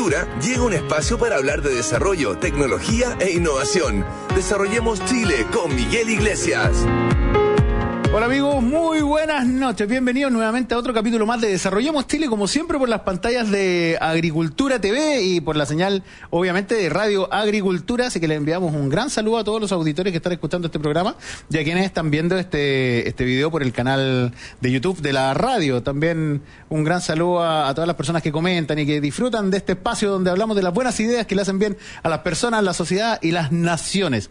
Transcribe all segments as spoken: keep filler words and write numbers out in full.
Agricultura llega un espacio para hablar de desarrollo, tecnología e innovación. Desarrollemos Chile con Miguel Iglesias. Hola amigos, muy buenas noches. Bienvenidos nuevamente a otro capítulo más de Desarrollemos Chile, como siempre por las pantallas de Agricultura T V y por la señal, obviamente, de Radio Agricultura. Así que les enviamos un gran saludo a todos los auditores que están escuchando este programa y a quienes están viendo este este video por el canal de YouTube de la radio. También un gran saludo a, a todas las personas que comentan y que disfrutan de este espacio donde hablamos de las buenas ideas que le hacen bien a las personas, la sociedad y las naciones.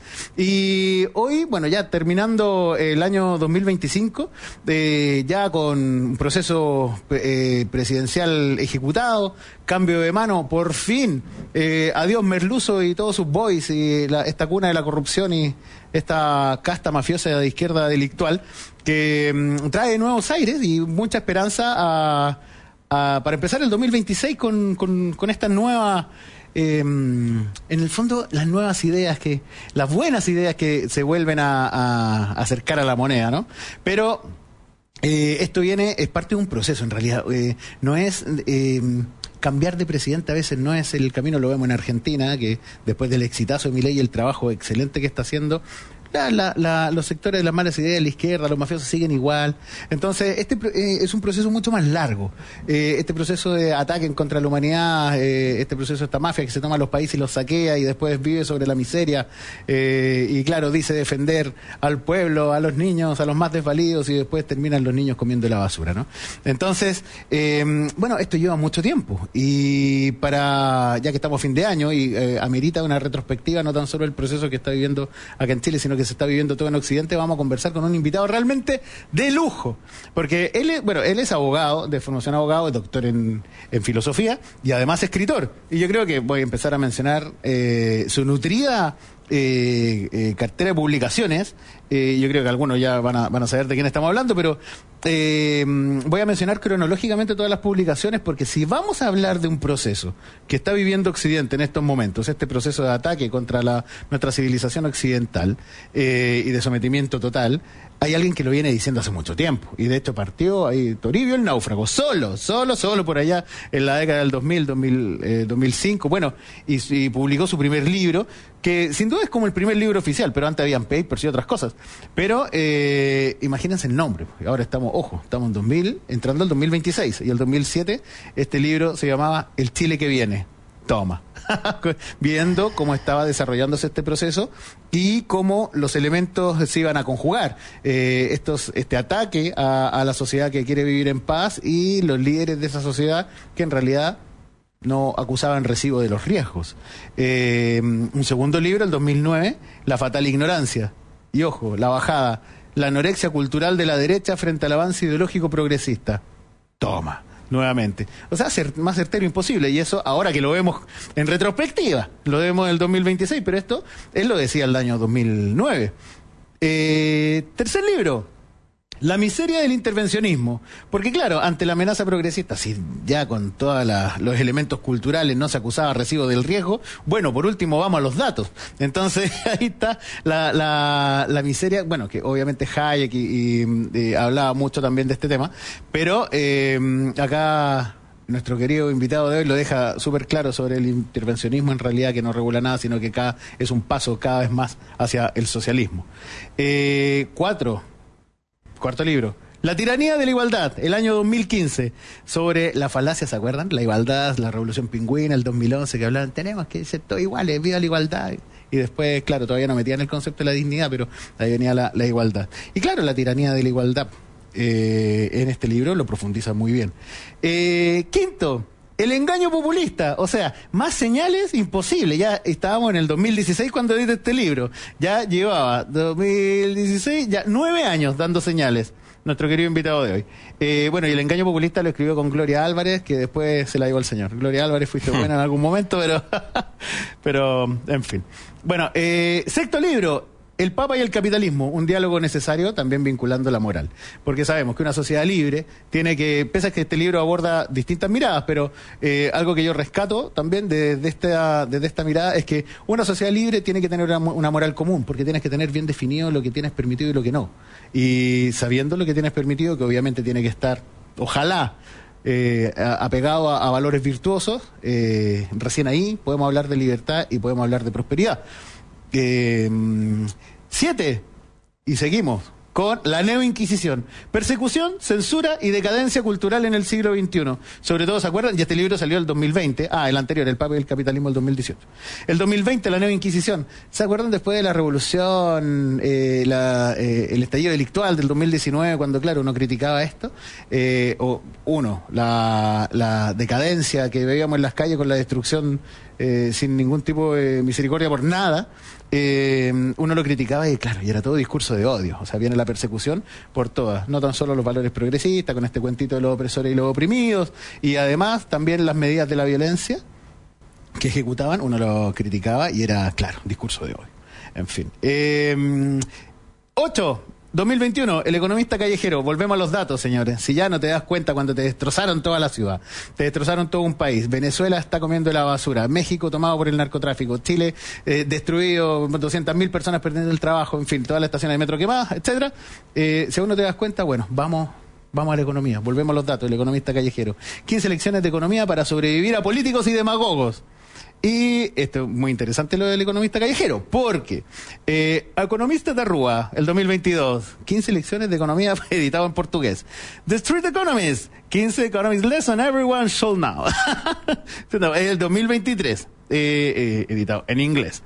Y hoy, bueno, ya terminando el año dos mil veinticinco, eh, ya con un proceso eh, presidencial ejecutado, cambio de mano, por fin, eh, adiós Merluzo y todos sus boys y la, esta cuna de la corrupción y esta casta mafiosa de izquierda delictual que mm, trae nuevos aires y mucha esperanza a, a, para empezar el dos mil veintiséis con, con, con esta nueva... Eh, en el fondo, las nuevas ideas, que las buenas ideas que se vuelven a, a acercar a la moneda, ¿no? Pero eh, esto viene, es parte de un proceso en realidad. Eh, no es... Eh, cambiar de presidente a veces no es el camino, lo vemos en Argentina, que después del exitazo de Milei y el trabajo excelente que está haciendo, la, la, la, los sectores de las malas ideas de la izquierda, los mafiosos siguen igual. Entonces, este eh, es un proceso mucho más largo. Eh, este proceso de ataque en contra de la humanidad, eh, este proceso de esta mafia que se toma a los países y los saquea y después vive sobre la miseria, eh, y claro, dice defender al pueblo, a los niños, a los más desvalidos, y después terminan los niños comiendo la basura, ¿no? Entonces, eh, bueno, esto lleva mucho tiempo y para, ya que estamos fin de año y eh, amerita una retrospectiva, no tan solo el proceso que está viviendo acá en Chile, sino que se está viviendo todo en Occidente, vamos a conversar con un invitado realmente de lujo, porque él es, bueno, él es abogado, de formación abogado, es doctor en, en filosofía y además escritor. Y yo creo que voy a empezar a mencionar eh, su nutrida eh, eh, cartera de publicaciones. Eh, yo creo que algunos ya van a, van a saber de quién estamos hablando, pero eh, voy a mencionar cronológicamente todas las publicaciones, porque si vamos a hablar de un proceso que está viviendo Occidente en estos momentos, este proceso de ataque contra la, nuestra civilización occidental eh, y de sometimiento total, hay alguien que lo viene diciendo hace mucho tiempo, y de hecho partió ahí Toribio el náufrago, solo, solo, solo por allá en la década del dos mil, dos mil, eh, dos mil cinco, bueno, y, y publicó su primer libro, que sin duda es como el primer libro oficial, pero antes habían papers y otras cosas. Pero eh, imagínense el nombre, ahora estamos, ojo, estamos en dos mil, entrando al dos mil veintiséis, y el dos mil siete este libro se llamaba El Chile que viene. Toma, viendo cómo estaba desarrollándose este proceso y cómo los elementos se iban a conjugar. Eh, estos, este ataque a, a la sociedad que quiere vivir en paz y los líderes de esa sociedad que en realidad no acusaban recibo de los riesgos. Eh, un segundo libro, el dos mil nueve, La fatal ignorancia. Y ojo, la bajada, la anorexia cultural de la derecha frente al avance ideológico progresista. Toma, nuevamente. O sea, ser más certero imposible. Y eso, ahora que lo vemos en retrospectiva, lo vemos en el dos mil veintiséis, pero esto, él lo decía el año dos mil nueve. Eh, tercer libro, La miseria del intervencionismo. Porque claro, ante la amenaza progresista, si ya con todos los elementos culturales no se acusaba recibo del riesgo, bueno, por último vamos a los datos. Entonces ahí está la, la, la miseria, bueno, que obviamente Hayek y, y, y hablaba mucho también de este tema, pero eh, acá nuestro querido invitado de hoy lo deja súper claro sobre el intervencionismo, en realidad que no regula nada, sino que cada, es un paso cada vez más hacia el socialismo. Eh, cuatro... Cuarto libro, La tiranía de la igualdad, el año dos mil quince, sobre la falacia, ¿se acuerdan? La igualdad, la revolución pingüina, el dos mil once, que hablaban, tenemos que ser todos iguales, viva la igualdad. Y después, claro, todavía no metían el concepto de la dignidad, pero ahí venía la, la igualdad. Y claro, la tiranía de la igualdad, eh, en este libro lo profundiza muy bien. Eh, quinto, el engaño populista, o sea, más señales imposible. Ya estábamos en el dos mil dieciséis cuando edité este libro. Ya llevaba dos mil dieciséis, ya nueve años dando señales. Nuestro querido invitado de hoy. Eh, bueno, y el engaño populista lo escribió con Gloria Álvarez, que después se la llevó al señor. Gloria Álvarez, fuiste buena en algún momento, pero, pero en fin. Bueno, eh, sexto libro, El Papa y el capitalismo, un diálogo necesario, también vinculando la moral. Porque sabemos que una sociedad libre tiene que, pese a que este libro aborda distintas miradas, pero eh, algo que yo rescato también de, de, esta, de, de esta mirada es que una sociedad libre tiene que tener una, una moral común, porque tienes que tener bien definido lo que tienes permitido y lo que no. Y sabiendo lo que tienes permitido, que obviamente tiene que estar, ojalá, eh, apegado a, a valores virtuosos, eh, recién ahí podemos hablar de libertad y podemos hablar de prosperidad. Eh, siete, y seguimos con la neoinquisición, persecución, censura y decadencia cultural en el siglo veintiuno. Sobre todo, ¿se acuerdan? Y este libro salió el dos mil veinte. Ah, el anterior, El Papa y el Capitalismo, el dos mil dieciocho. El dos mil veinte, la neoinquisición. ¿Se acuerdan después de la revolución, eh, la, eh, el estallido delictual del dos mil diecinueve, cuando, claro, uno criticaba esto? Eh, o, uno, la, la decadencia que veíamos en las calles con la destrucción eh, sin ningún tipo de misericordia por nada. Eh, uno lo criticaba y claro, y era todo discurso de odio, o sea, viene la persecución por todas, no tan solo los valores progresistas, con este cuentito de los opresores y los oprimidos, y además también las medidas de la violencia que ejecutaban, uno lo criticaba y era, claro, discurso de odio. En fin. Eh, ocho. dos mil veintiuno, El Economista Callejero. Volvemos a los datos, señores. Si ya no te das cuenta cuando te destrozaron toda la ciudad, te destrozaron todo un país. Venezuela está comiendo la basura. México tomado por el narcotráfico. Chile eh, destruido, doscientas mil personas perdiendo el trabajo. En fin, todas las estaciones de metro quemadas, etcétera. Eh, si aún no te das cuenta, bueno, vamos... Vamos a la economía. Volvemos a los datos. El Economista Callejero. quince lecciones de economía para sobrevivir a políticos y demagogos. Y esto es muy interesante lo del Economista Callejero, porque eh, Economista de Rúa, el dos mil veintidós, quince lecciones de economía editado en portugués. The Street Economist, quince Economist Lesson Everyone Should Know. Es el dos mil veintitrés, eh, eh, editado en inglés.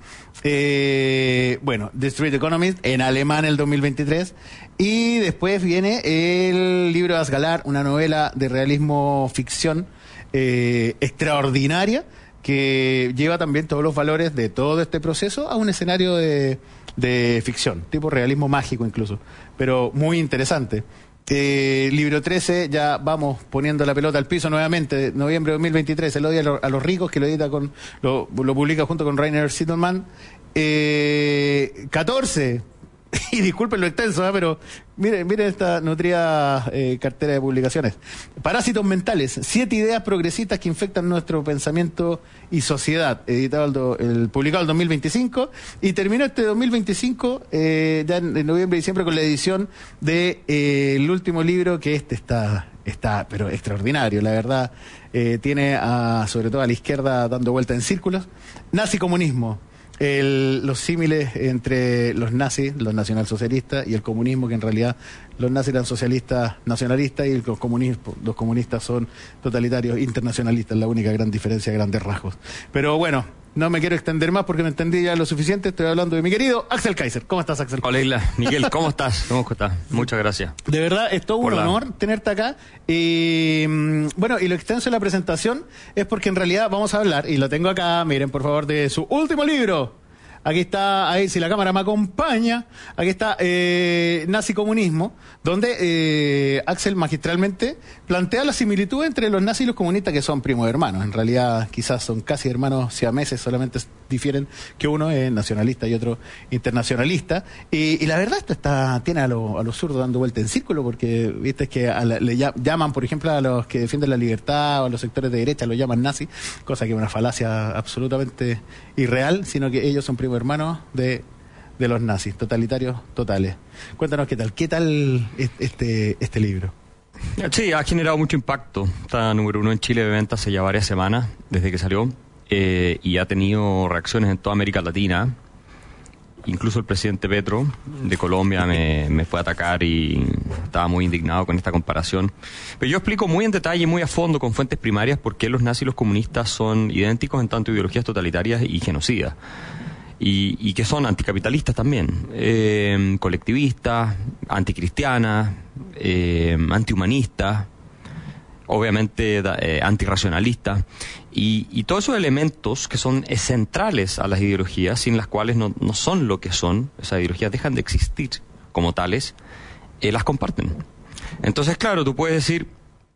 Eh, bueno, The Street Economist en alemán el dos mil veintitrés. Y después viene el libro de Asgalar, una novela de realismo ficción eh, extraordinaria, que lleva también todos los valores de todo este proceso a un escenario de, de ficción, tipo realismo mágico incluso, pero muy interesante. Eh, libro trece, ya vamos poniendo la pelota al piso nuevamente, noviembre de dos mil veintitrés, El odio a, lo, a los ricos, que lo edita con, lo, lo publica junto con Rainer Sittelman. Eh, catorce, y disculpen lo extenso, ¿eh? Pero miren, miren esta nutrida eh, cartera de publicaciones. Parásitos mentales, siete ideas progresistas que infectan nuestro pensamiento y sociedad, editado el, do, el publicado el dos mil veinticinco, y terminó este dos mil veinticinco eh, ya en, en noviembre y diciembre con la edición de eh, el último libro, que este está está pero extraordinario, la verdad. Eh, tiene a, sobre todo a la izquierda dando vuelta en círculos. Nazi-comunismo. El, los símiles entre los nazis, los nacionalsocialistas, y el comunismo, que en realidad los nazis eran socialistas nacionalistas y los comunistas, los comunistas son totalitarios internacionalistas, la única gran diferencia, grandes rasgos. Pero bueno, no me quiero extender más porque me entendí ya lo suficiente. Estoy hablando de mi querido Axel Kaiser. ¿Cómo estás, Axel? Hola, Isla. Miguel, ¿cómo estás? ¿Cómo estás? Muchas gracias. De verdad, es todo un Hola. honor tenerte acá. Y bueno, y lo extenso de la presentación es porque en realidad vamos a hablar, y lo tengo acá, miren por favor, de su último libro. Aquí está, ahí si la cámara me acompaña, aquí está eh, Nazi-comunismo, donde eh, Axel magistralmente plantea la similitud entre los nazis y los comunistas, que son primos hermanos. En realidad quizás son casi hermanos siameses, solamente difieren que uno es nacionalista y otro internacionalista. Y, y la verdad esto está tiene a los a lo zurdos dando vuelta en círculo, porque viste es que a la, le llaman, por ejemplo, a los que defienden la libertad o a los sectores de derecha, lo llaman nazis, cosa que es una falacia absolutamente irreal, sino que ellos son primos hermanos de, de los nazis, totalitarios totales. Cuéntanos qué tal, qué tal este, este libro. Sí, ha generado mucho impacto. Está número uno en Chile de venta hace ya varias semanas, desde que salió, eh, y ha tenido reacciones en toda América Latina. Incluso el presidente Petro de Colombia me, me fue a atacar y estaba muy indignado con esta comparación. Pero yo explico muy en detalle y muy a fondo, con fuentes primarias, por qué los nazis y los comunistas son idénticos en tanto ideologías totalitarias y genocidas. Y, y que son anticapitalistas también, eh, colectivistas, anticristianas, eh, antihumanistas, obviamente eh, antirracionalistas, y, y todos esos elementos que son centrales a las ideologías, sin las cuales no, no son lo que son, esas ideologías dejan de existir como tales, eh, las comparten. Entonces, claro, tú puedes decir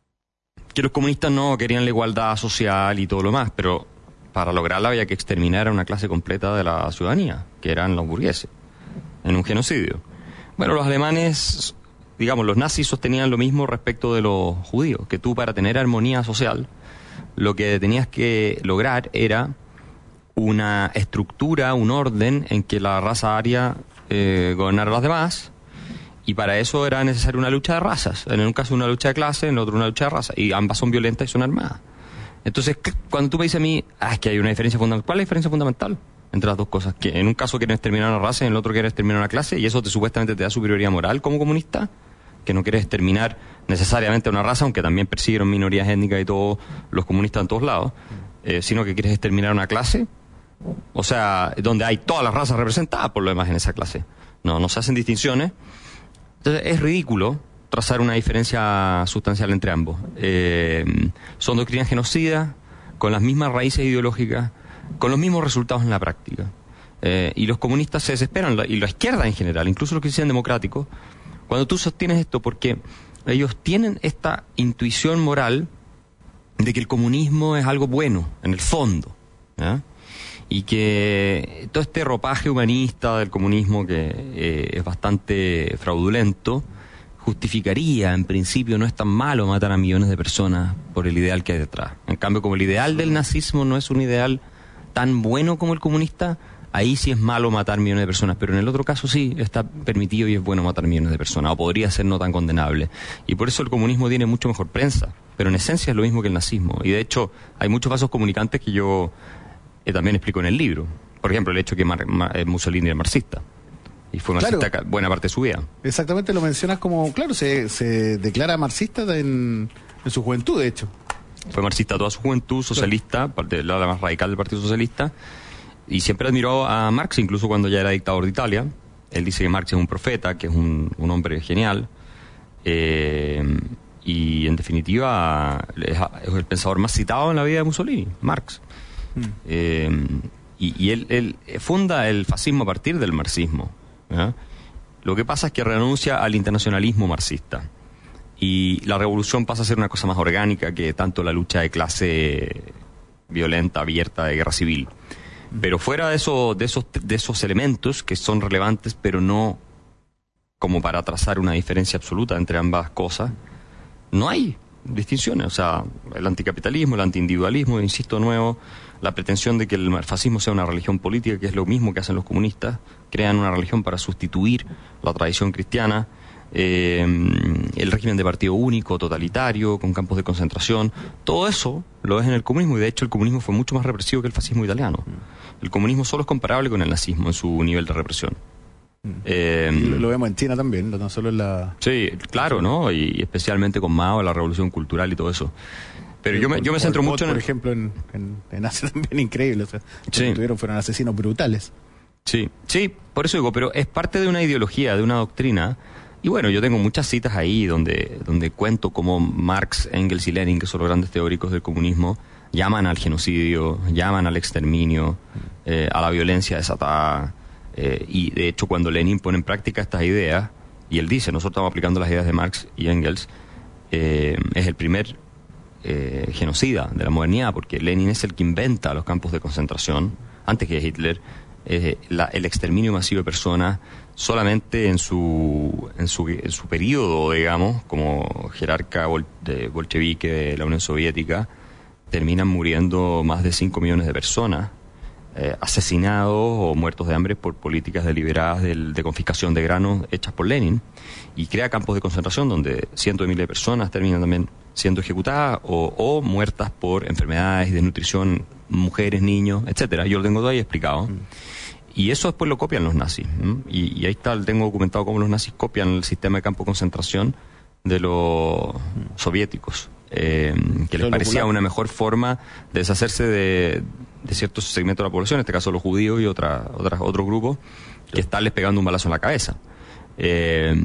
que los comunistas no querían la igualdad social y todo lo más, pero para lograrla había que exterminar a una clase completa de la ciudadanía, que eran los burgueses, en un genocidio. Bueno, los alemanes, digamos, los nazis sostenían lo mismo respecto de los judíos, que tú, para tener armonía social, lo que tenías que lograr era una estructura, un orden en que la raza aria eh, gobernara a las demás, y para eso era necesaria una lucha de razas. En un caso una lucha de clase, en el otro una lucha de raza. Y ambas son violentas y son armadas. Entonces, cuando tú me dices a mí, ah, es que hay una diferencia fundamental. ¿Cuál es la diferencia fundamental entre las dos cosas? Que en un caso quieres exterminar una raza y en el otro quieres exterminar una clase, y eso te supuestamente te da superioridad moral como comunista, que no quieres exterminar necesariamente una raza, aunque también persiguieron minorías étnicas y todos los comunistas en todos lados, eh, sino que quieres exterminar una clase, o sea, donde hay todas las razas representadas por lo demás en esa clase. No, no se hacen distinciones. Entonces es ridículo trazar una diferencia sustancial entre ambos. Eh, son doctrinas genocidas, con las mismas raíces ideológicas, con los mismos resultados en la práctica. Eh, y los comunistas se desesperan, y la izquierda en general, incluso los que se dicen democráticos, cuando tú sostienes esto, porque ellos tienen esta intuición moral de que el comunismo es algo bueno, en el fondo, ¿ya? Y que todo este ropaje humanista del comunismo, que eh, es bastante fraudulento, justificaría, en principio, no es tan malo matar a millones de personas por el ideal que hay detrás. En cambio, como el ideal del nazismo no es un ideal tan bueno como el comunista, ahí sí es malo matar millones de personas, pero en el otro caso sí está permitido y es bueno matar millones de personas, o podría ser no tan condenable. Y por eso el comunismo tiene mucho mejor prensa, pero en esencia es lo mismo que el nazismo. Y de hecho, hay muchos vasos comunicantes que yo eh, también explico en el libro. Por ejemplo, el hecho que Mar Mar Mussolini era marxista. Y fue marxista claro, buena parte de su vida. Exactamente, lo mencionas como, claro, se, se declara marxista en, en su juventud, de hecho. Fue marxista toda su juventud, socialista, parte de la más radical del Partido Socialista, y siempre admiró a Marx, incluso cuando ya era dictador de Italia. Él dice que Marx es un profeta, que es un, un hombre genial, eh, y en definitiva es, es el pensador más citado en la vida de Mussolini, Marx. Mm. Eh, y y él, él funda el fascismo a partir del marxismo. ¿Ya? Lo que pasa es que renuncia al internacionalismo marxista y la revolución pasa a ser una cosa más orgánica que tanto la lucha de clase violenta, abierta, de guerra civil. Pero fuera de, eso, de, esos, de esos elementos que son relevantes, pero no como para trazar una diferencia absoluta entre ambas cosas, no hay distinciones. O sea, el anticapitalismo, el antiindividualismo, insisto de nuevo, la pretensión de que el fascismo sea una religión política, que es lo mismo que hacen los comunistas, crean una religión para sustituir la tradición cristiana, eh, el régimen de partido único, totalitario, con campos de concentración, todo eso lo es en el comunismo, y de hecho el comunismo fue mucho más represivo que el fascismo italiano. El comunismo solo es comparable con el nazismo en su nivel de represión. Eh, lo, lo vemos en China también, no solo en la... Sí, claro, ¿no? Y especialmente con Mao, la revolución cultural y todo eso. Pero yo me, yo me centro mucho en... Por ejemplo, en, en, en Asia también increíble. O sea, sí. Lo tuvieron, fueron asesinos brutales. Sí, sí, por eso digo, pero es parte de una ideología, de una doctrina. Y bueno, yo tengo muchas citas ahí donde, donde cuento cómo Marx, Engels y Lenin, que son los grandes teóricos del comunismo, llaman al genocidio, llaman al exterminio, eh, a la violencia desatada. Eh, y de hecho, cuando Lenin pone en práctica estas ideas, y él dice, nosotros estamos aplicando las ideas de Marx y Engels, eh, es el primer eh, genocida de la modernidad, porque Lenin es el que inventa los campos de concentración, antes que Hitler. Eh, la, el exterminio masivo de personas solamente en su, en su en su periodo, digamos, como jerarca bol, de bolchevique de la Unión Soviética, terminan muriendo más de cinco millones de personas, eh, asesinados o muertos de hambre por políticas deliberadas de, de confiscación de granos hechas por Lenin, y crea campos de concentración donde cientos de miles de personas terminan también siendo ejecutadas o, o muertas por enfermedades y desnutrición, mujeres, niños, etcétera. Yo lo tengo todo ahí explicado. Mm. Y eso después lo copian los nazis. Y, y ahí está, tengo documentado cómo los nazis copian el sistema de campo de concentración de los mm. soviéticos, eh, que les parecía una mejor forma de deshacerse de, de ciertos segmentos de la población, en este caso los judíos y otra, otra, otros grupos, que estarles pegando un balazo en la cabeza. Eh,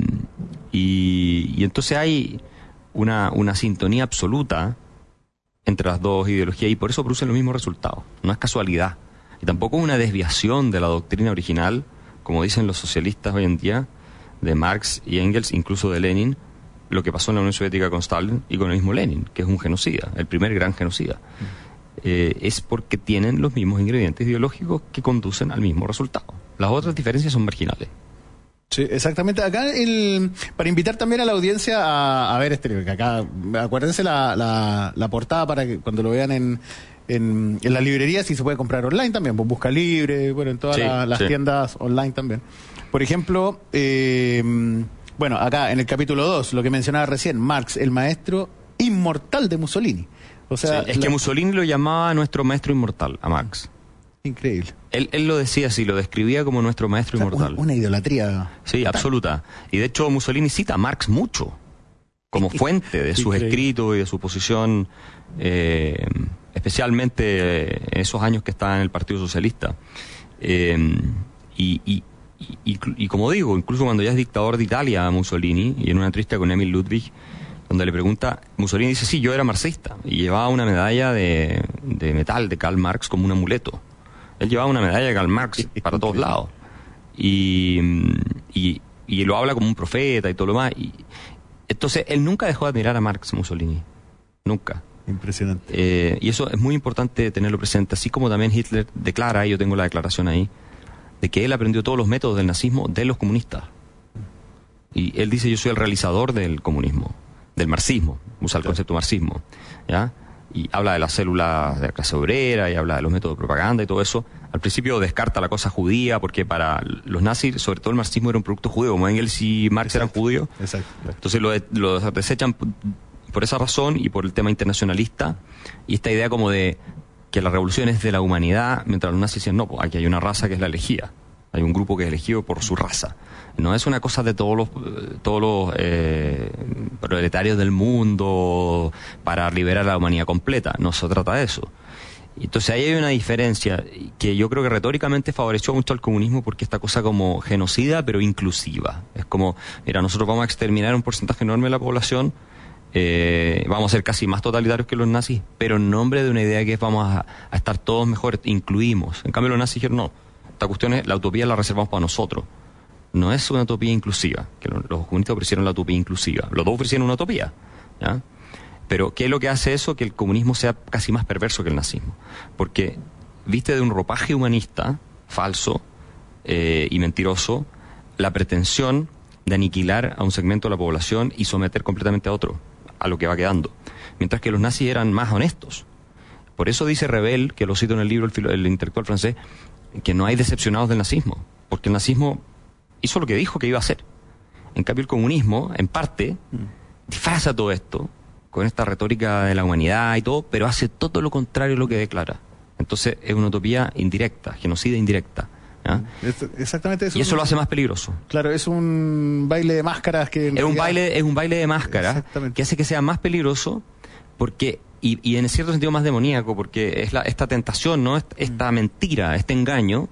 y, y entonces hay una, una sintonía absoluta entre las dos ideologías y por eso producen los mismos resultados. No es casualidad. Y tampoco una desviación de la doctrina original, como dicen los socialistas hoy en día, de Marx y Engels, incluso de Lenin, lo que pasó en la Unión Soviética con Stalin y con el mismo Lenin, que es un genocida, el primer gran genocida. Eh, es porque tienen los mismos ingredientes ideológicos que conducen al mismo resultado. Las otras diferencias son marginales. Sí, exactamente. Acá, el, para invitar también a la audiencia a, a ver este libro, que acá, acuérdense la, la, la portada para que cuando lo vean en, en, en las librerías, y se puede comprar online también, pues Busca Libre, bueno, en todas sí, la, las sí. tiendas online también. Por ejemplo, eh, Bueno, acá en el capítulo dos, lo que mencionaba recién, Marx, el maestro inmortal de Mussolini. O sea, sí, es la... que Mussolini lo llamaba nuestro maestro inmortal, a Marx. Increíble. Él, él lo decía así, lo describía como nuestro maestro, o sea, inmortal. Una, una idolatría. Sí, total. Absoluta. Y de hecho Mussolini cita a Marx mucho, como fuente de sus Increíble. escritos y de su posición, eh, especialmente en esos años que estaba en el Partido Socialista. Eh, y, y, y, y, y como digo, incluso cuando ya es dictador de Italia Mussolini, y en una entrevista con Emil Ludwig, donde le pregunta, Mussolini dice, sí, yo era marxista, y llevaba una medalla de, de metal de Karl Marx como un amuleto. Él llevaba una medalla de Karl Marx para todos lados. Y, y, y lo habla como un profeta y todo lo demás. Y, entonces, él nunca dejó de admirar a Marx, Mussolini. Nunca. Impresionante. Eh, y eso es muy importante tenerlo presente. Así como también Hitler declara, y yo tengo la declaración ahí, de que él aprendió todos los métodos del nazismo de los comunistas. Y él dice, yo soy el realizador del comunismo, del marxismo. Usa el Claro. concepto marxismo. ¿Ya? Y habla de las células de la clase obrera, y habla de los métodos de propaganda y todo eso. Al principio descarta la cosa judía, porque para los nazis, sobre todo el marxismo era un producto judío, como Engels y Marx Exacto. eran judíos. Exacto. Claro. Entonces lo, de- lo desechan p- por esa razón y por el tema internacionalista, y esta idea como de que la revolución es de la humanidad, mientras los nazis decían, no, pues aquí hay una raza que es la elegida. Hay un grupo que es elegido por su raza. No es una cosa de todos los eh, todos los eh, proletarios del mundo para liberar a la humanidad completa. No se trata de eso. Entonces ahí hay una diferencia que yo creo que retóricamente favoreció mucho al comunismo, porque esta cosa como genocida pero inclusiva. Es como, mira, nosotros vamos a exterminar un porcentaje enorme de la población, eh, vamos a ser casi más totalitarios que los nazis, pero en nombre de una idea que es vamos a, a estar todos mejor, incluimos. En cambio los nazis dijeron, no, esta cuestión es, la utopía la reservamos para nosotros. No es una utopía inclusiva, que los, los comunistas ofrecieron la utopía inclusiva. Los dos ofrecieron una utopía, ¿ya? Pero ¿qué es lo que hace eso? Que el comunismo sea casi más perverso que el nazismo. Porque viste de un ropaje humanista falso eh, y mentiroso la pretensión de aniquilar a un segmento de la población y someter completamente a otro, a lo que va quedando. Mientras que los nazis eran más honestos. Por eso dice Revel, que lo cito en el libro El, filo, el intelectual francés, que no hay decepcionados del nazismo. Porque el nazismo hizo lo que dijo que iba a hacer. En cambio el comunismo, en parte, disfraza todo esto con esta retórica de la humanidad y todo, pero hace todo lo contrario a lo que declara. Entonces es una utopía indirecta, genocida indirecta. ¿Ya? Es- exactamente eso. Y eso lo hace más peligroso. Claro, es un baile de máscaras que... en Es un realidad- baile, es un baile de máscara Exactamente. que hace que sea más peligroso, porque y, y en cierto sentido más demoníaco, porque es la, esta tentación, ¿no? Esta, esta mentira, este engaño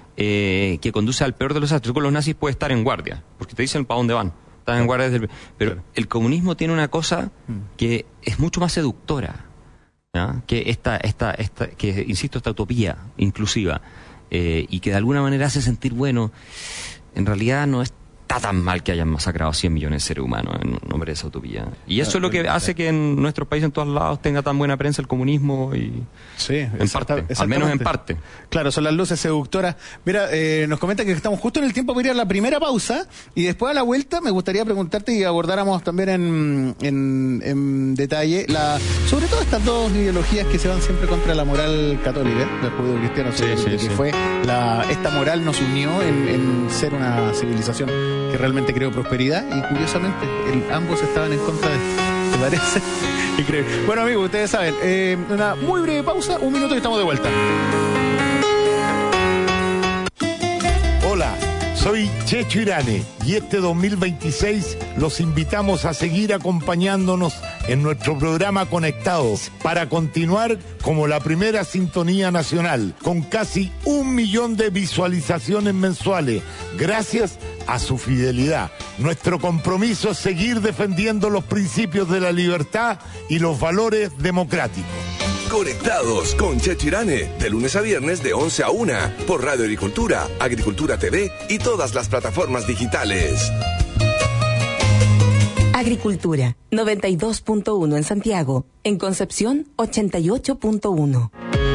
eh, que conduce al peor de los actos. Con los nazis puede estar en guardia, porque te dicen para dónde van. Están en guardia desde el- pero Claro. el comunismo tiene una cosa que es mucho más seductora, ¿ya? Que esta, esta, esta, que insisto, esta utopía inclusiva, eh, y que de alguna manera hace sentir, bueno, en realidad no está tan mal que hayan masacrado a cien millones de seres humanos en nombre de esa utopía. Y eso es lo que hace que en nuestro país, en todos lados, tenga tan buena prensa el comunismo, y Sí, en exacta- parte, al menos en exactamente. parte. Claro, son las luces seductoras. Mira, eh, nos comenta que estamos justo en el tiempo para ir a la primera pausa, y después a la vuelta me gustaría preguntarte y abordáramos también en, en, en detalle la, sobre todo estas dos ideologías que se van siempre contra la moral católica, del judío-cristiano, Sí, sobre- sí, de que sí. fue la, esta moral nos unió en, en ser una civilización que realmente creó prosperidad, y curiosamente el- ambos estaban en contra de esto. ¿Te parece? Increíble. Bueno, amigos, ustedes saben, eh, una muy breve pausa, un minuto y estamos de vuelta. Hola, soy Checho Irane y este dos mil veintiséis los invitamos a seguir acompañándonos en nuestro programa Conectados para continuar como la primera sintonía nacional con casi un millón de visualizaciones mensuales gracias a su fidelidad. Nuestro compromiso es seguir defendiendo los principios de la libertad y los valores democráticos. Conectados con Checho Irane, de lunes a viernes de once a una, por Radio Agricultura, Agricultura T V y todas las plataformas digitales. Agricultura, noventa y dos punto uno en Santiago. En Concepción, ochenta y ocho punto uno.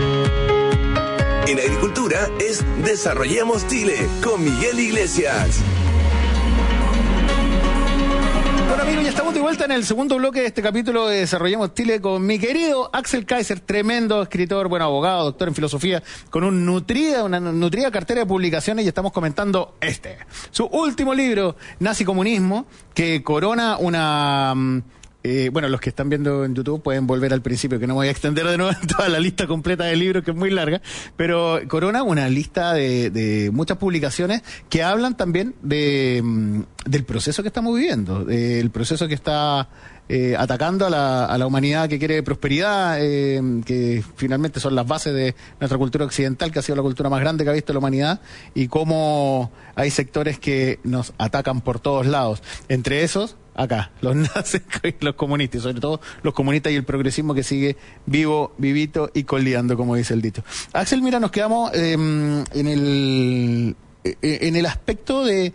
En Agricultura es Desarrollemos Chile con Miguel Iglesias. Bueno, amigos, ya estamos de vuelta en el segundo bloque de este capítulo de Desarrollemos Chile con mi querido Axel Kaiser, tremendo escritor, bueno, abogado, doctor en filosofía, con un nutrida, una nutrida cartera de publicaciones, y estamos comentando este, su último libro, Nazi Comunismo, que corona una... Eh, bueno, los que están viendo en YouTube pueden volver al principio, que no me voy a extender de nuevo en toda la lista completa de libros, que es muy larga, pero corona una lista de, de muchas publicaciones que hablan también de, del proceso que estamos viviendo, del proceso que está eh, atacando a la, a la humanidad que quiere prosperidad, eh, que finalmente son las bases de nuestra cultura occidental, que ha sido la cultura más grande que ha visto la humanidad, y cómo hay sectores que nos atacan por todos lados. Entre esos, acá, los nazis y los comunistas, y sobre todo los comunistas y el progresismo que sigue vivo, vivito y coleando, como dice el dicho. Axel, mira, nos quedamos eh, en el en el aspecto de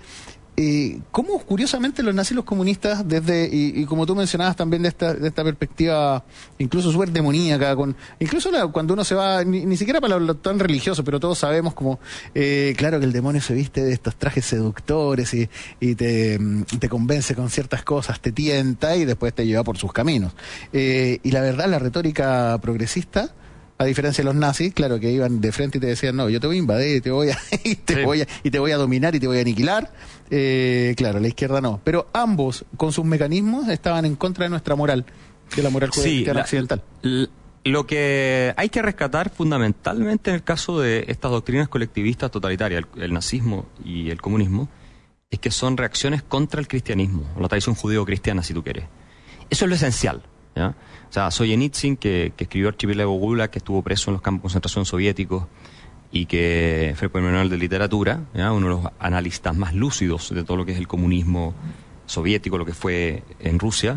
eh, cómo curiosamente los nazis y los comunistas, desde, y, y como tú mencionabas también de esta, de esta perspectiva incluso súper demoníaca, con, incluso la, cuando uno se va, ni, ni siquiera para lo, lo tan religioso, pero todos sabemos como, eh, claro que el demonio se viste de estos trajes seductores y, y te, te convence con ciertas cosas, te tienta y después te lleva por sus caminos. Eh, y la verdad, la retórica progresista, a diferencia de los nazis, claro, que iban de frente y te decían, no, yo te voy a invadir, te voy a, y te sí. voy a, y te voy a dominar y te voy a aniquilar. Eh, claro, la izquierda no. Pero ambos, con sus mecanismos, estaban en contra de nuestra moral, de la moral sí, la, occidental. La, lo que hay que rescatar fundamentalmente en el caso de estas doctrinas colectivistas totalitarias, el, el nazismo y el comunismo, es que son reacciones contra el cristianismo, o la tradición judío-cristiana, si tú quieres. Eso es lo esencial, ¿ya? O sea, Solzhenitsyn, que, que escribió Archipiélago Gulag, que estuvo preso en los campos de concentración soviéticos y que fue premio Nobel de literatura, ¿ya? Uno de los analistas más lúcidos de todo lo que es el comunismo soviético, lo que fue en Rusia,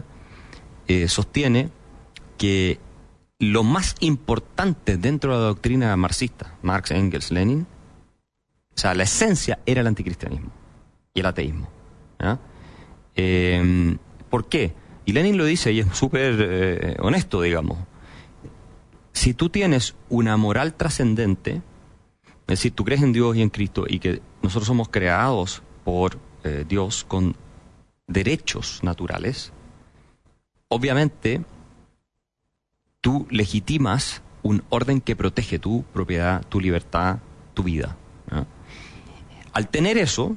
eh, sostiene que lo más importante dentro de la doctrina marxista, Marx, Engels, Lenin, o sea, la esencia era el anticristianismo y el ateísmo, ¿ya? Eh, ¿Por qué? Y Lenin lo dice y es súper eh, honesto, digamos. Si tú tienes una moral trascendente, es decir, tú crees en Dios y en Cristo y que nosotros somos creados por eh, Dios con derechos naturales, obviamente tú legitimas un orden que protege tu propiedad, tu libertad, tu vida, ¿no? Al tener eso,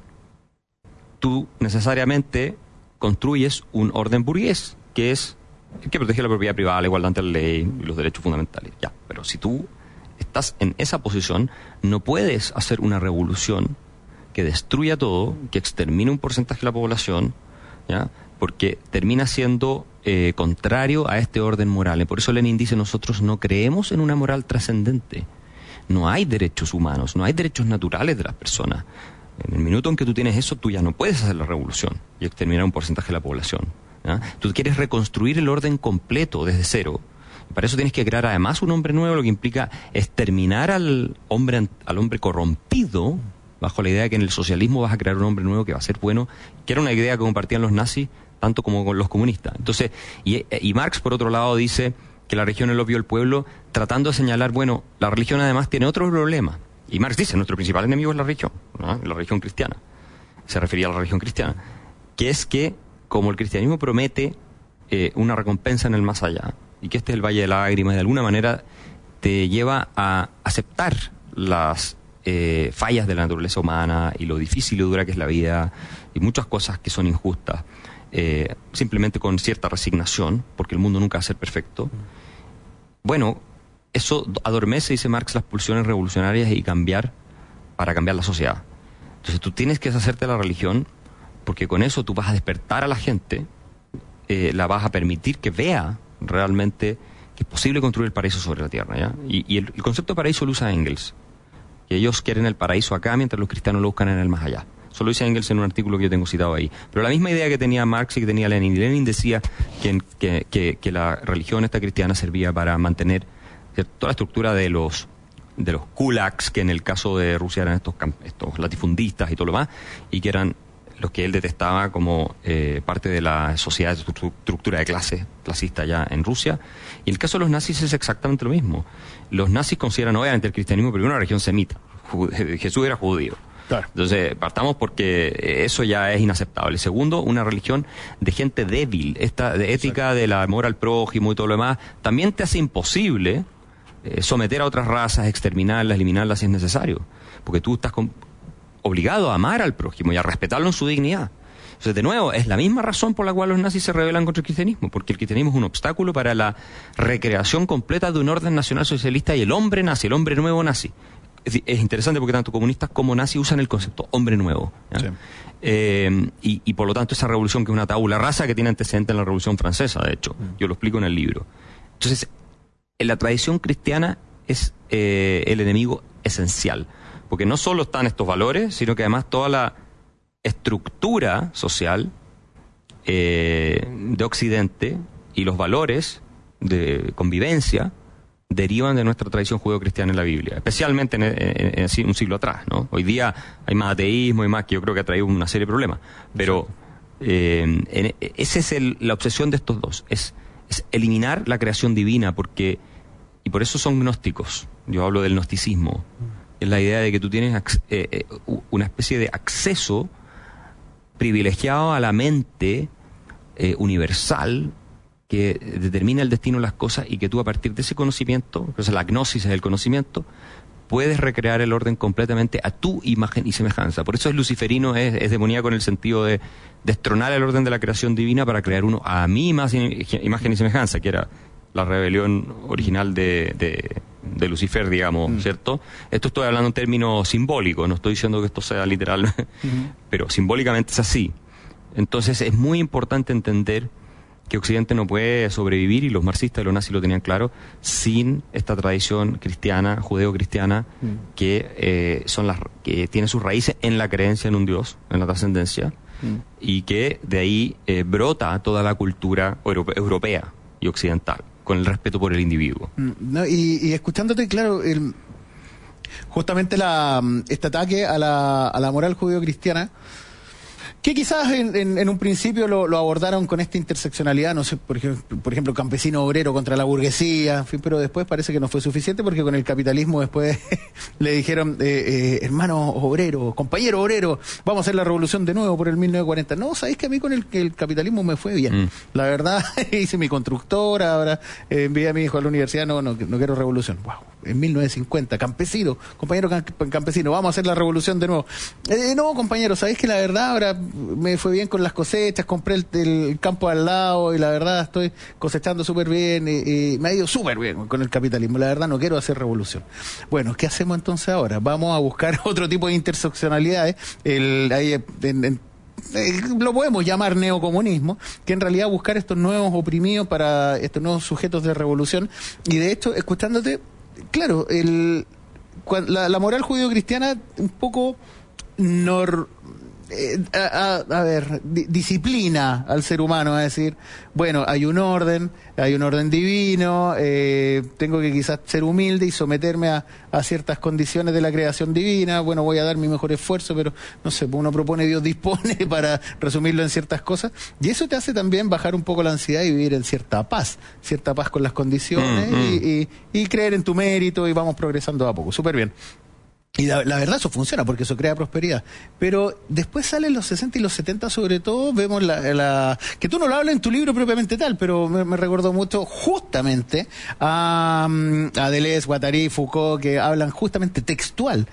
tú necesariamente construyes un orden burgués, que es el que protege la propiedad privada, la igualdad ante la ley y los derechos fundamentales. Ya, pero si tú estás en esa posición, no puedes hacer una revolución que destruya todo, que extermine un porcentaje de la población, ¿ya? Porque termina siendo eh, contrario a este orden moral. Y por eso Lenin dice, nosotros no creemos en una moral trascendente. No hay derechos humanos, no hay derechos naturales de las personas. En el minuto en que tú tienes eso, tú ya no puedes hacer la revolución y exterminar un porcentaje de la población, ¿ya? Tú quieres reconstruir el orden completo desde cero. Y para eso tienes que crear además un hombre nuevo, lo que implica exterminar al hombre, al hombre corrompido, bajo la idea de que en el socialismo vas a crear un hombre nuevo que va a ser bueno, que era una idea que compartían los nazis tanto como con los comunistas. Entonces, y, y Marx, por otro lado, dice que la religión es el opio del pueblo, tratando de señalar, bueno, la religión además tiene otro problema. Y Marx dice, nuestro principal enemigo es la religión, ¿no? La religión cristiana. Se refería a la religión cristiana. Que es que, como el cristianismo promete eh, una recompensa en el más allá, y que este es el Valle de Lágrimas, de alguna manera te lleva a aceptar las eh, fallas de la naturaleza humana y lo difícil y dura que es la vida, y muchas cosas que son injustas, eh, simplemente con cierta resignación, porque el mundo nunca va a ser perfecto. Bueno, eso adormece, dice Marx, las pulsiones revolucionarias y cambiar para cambiar la sociedad. Entonces tú tienes que deshacerte de la religión, porque con eso tú vas a despertar a la gente, eh, la vas a permitir que vea realmente que es posible construir el paraíso sobre la tierra, ¿ya? Y, y el, el concepto de paraíso lo usa Engels, que ellos quieren el paraíso acá mientras los cristianos lo buscan en el más allá. Eso lo dice Engels en un artículo que yo tengo citado ahí. Pero la misma idea que tenía Marx y que tenía Lenin. Y Lenin decía que, que, que, que la religión esta cristiana servía para mantener toda la estructura de los de los kulaks, que en el caso de Rusia eran estos, estos latifundistas y todo lo demás, y que eran los que él detestaba como eh, parte de la sociedad, de su estructura de clase clasista ya en Rusia. Y el caso de los nazis es exactamente lo mismo. Los nazis consideran obviamente el cristianismo primero una religión semita. Jesús era judío. Claro. Entonces, partamos porque eso ya es inaceptable. Segundo, una religión de gente débil, esta de ética de la amor al prójimo y todo lo demás, también te hace imposible eh, someter a otras razas, exterminarlas, eliminarlas si es necesario. Porque tú estás con, obligado a amar al prójimo y a respetarlo en su dignidad. Entonces, de nuevo, es la misma razón por la cual los nazis se rebelan contra el cristianismo, porque el cristianismo es un obstáculo para la recreación completa de un orden nacional socialista y el hombre nazi, el hombre nuevo nazi. Es decir, es interesante porque tanto comunistas como nazis usan el concepto hombre nuevo. Sí. Eh, y, y por lo tanto esa revolución, que es una tabula rasa que tiene antecedente en la Revolución Francesa, de hecho, mm. yo lo explico en el libro. Entonces, en la tradición cristiana es eh, el enemigo esencial, porque no solo están estos valores, sino que además toda la estructura social eh, de Occidente y los valores de convivencia derivan de nuestra tradición judeocristiana en la Biblia, especialmente en, en, en, en un siglo atrás, ¿no? Hoy día hay más ateísmo y más, que yo creo que ha traído una serie de problemas, pero eh, en, esa es el, la obsesión de estos dos, es, es eliminar la creación divina, porque, y por eso son gnósticos, yo hablo del gnosticismo, es la idea de que tú tienes eh, eh, una especie de acceso privilegiado a la mente eh, universal que determina el destino de las cosas, y que tú a partir de ese conocimiento, o sea, la gnosis es el conocimiento, puedes recrear el orden completamente a tu imagen y semejanza. Por eso es luciferino, es, es demoníaco en el sentido de destronar el orden de la creación divina para crear uno a mi imagen y semejanza, que era la rebelión original de, de, de Lucifer, digamos, mm. ¿cierto? Esto estoy hablando en términos simbólicos, no estoy diciendo que esto sea literal, mm-hmm. pero simbólicamente es así. Entonces es muy importante entender que Occidente no puede sobrevivir, y los marxistas y los nazis lo tenían claro, sin esta tradición cristiana, judeo-cristiana, mm. que eh, son las que tiene sus raíces en la creencia en un Dios, en la trascendencia, mm. y que de ahí eh, brota toda la cultura europe- europea y occidental, con el respeto por el individuo. No, y, y escuchándote, claro, el, justamente la, este ataque a la, a la moral judeo-cristiana, que quizás en, en, en un principio lo, lo abordaron con esta interseccionalidad, no sé, por ejemplo, por ejemplo, campesino obrero contra la burguesía, en fin, pero después parece que no fue suficiente, porque con el capitalismo después le dijeron, eh, eh, hermano obrero, compañero obrero, vamos a hacer la revolución de nuevo por el mil novecientos cuarenta. No, sabéis que a mí con el, el capitalismo me fue bien. Mm. La verdad, hice mi constructora, ahora eh, envié a mi hijo a la universidad, no, no, no quiero revolución. Wow. En mil novecientos cincuenta, campesino, compañero campesino, vamos a hacer la revolución de nuevo. Eh, no, compañero, sabéis que la verdad ahora me fue bien con las cosechas, compré el, el campo al lado y la verdad estoy cosechando súper bien y, y me ha ido súper bien con el capitalismo. La verdad no quiero hacer revolución. Bueno, ¿qué hacemos entonces ahora? Vamos a buscar otro tipo de interseccionalidades. El, ahí, en, en, Eh, lo podemos llamar neocomunismo, que en realidad buscar estos nuevos oprimidos para estos nuevos sujetos de revolución. Y de hecho, escuchándote, claro, el, la, la moral judío-cristiana un poco nor, eh, a, a, a ver, di, disciplina al ser humano, es decir, bueno, hay un orden, hay un orden divino, eh, tengo que quizás ser humilde y someterme a, a ciertas condiciones de la creación divina, bueno, voy a dar mi mejor esfuerzo, pero no sé, uno propone, Dios dispone, para resumirlo en ciertas cosas, y eso te hace también bajar un poco la ansiedad y vivir en cierta paz, cierta paz con las condiciones, mm, mm. Y, y, y creer en tu mérito, y vamos progresando a poco, súper bien. Y la, la verdad eso funciona, porque eso crea prosperidad. Pero después salen los sesenta y los setenta, sobre todo, vemos la, la que tú no lo hablas en tu libro propiamente tal, pero me, me recordó mucho justamente a, a Deleuze, Guattari, Foucault, que hablan justamente textual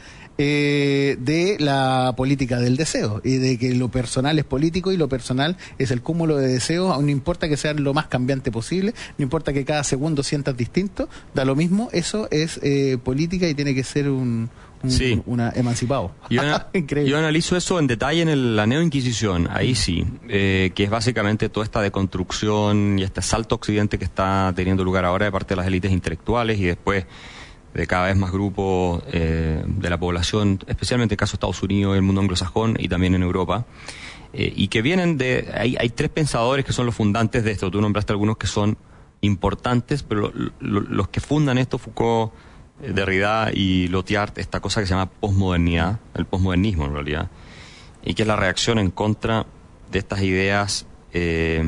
eh, de la política del deseo, y de que lo personal es político y lo personal es el cúmulo de deseos, no importa que sean lo más cambiante posible, no importa que cada segundo sientas distinto, da lo mismo, eso es eh, política y tiene que ser un... Un, sí. una emancipado. Yo, ana, yo analizo eso en detalle en el, la neoinquisición, ahí sí, eh, que es básicamente toda esta deconstrucción y este salto occidente que está teniendo lugar ahora de parte de las élites intelectuales y después de cada vez más grupos eh, de la población, especialmente en el caso de Estados Unidos, el mundo anglosajón y también en Europa, eh, y que vienen de... Hay, hay tres pensadores que son los fundantes de esto, tú nombraste algunos que son importantes, pero lo, lo, los que fundan esto, Foucault, Derrida y Lothiard, esta cosa que se llama posmodernidad, el posmodernismo en realidad, y que es la reacción en contra de estas ideas eh,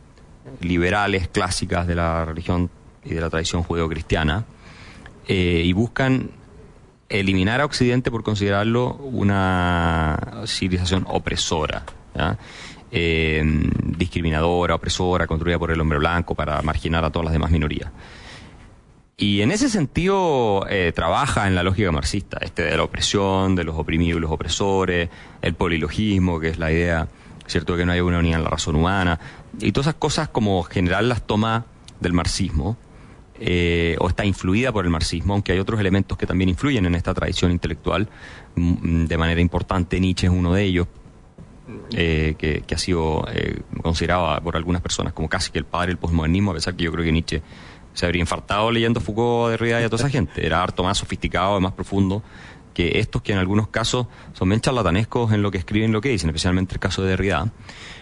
liberales, clásicas de la religión y de la tradición judeocristiana, eh, y buscan eliminar a Occidente por considerarlo una civilización opresora, ¿ya? Eh, discriminadora, opresora, construida por el hombre blanco para marginar a todas las demás minorías. Y en ese sentido eh, trabaja en la lógica marxista, este de la opresión, de los oprimidos y los opresores, el polilogismo, que es la idea, cierto, que no hay una unidad en la razón humana, y todas esas cosas como general las toma del marxismo, eh, o está influida por el marxismo, aunque hay otros elementos que también influyen en esta tradición intelectual de manera importante. Nietzsche es uno de ellos, eh, que, que ha sido eh, considerado por algunas personas como casi que el padre del posmodernismo, a pesar que yo creo que Nietzsche se habría infartado leyendo Foucault, Derrida y a toda esa gente. Era harto más sofisticado y más profundo que estos, que en algunos casos son bien charlatanescos en lo que escriben y lo que dicen, especialmente el caso de Derrida.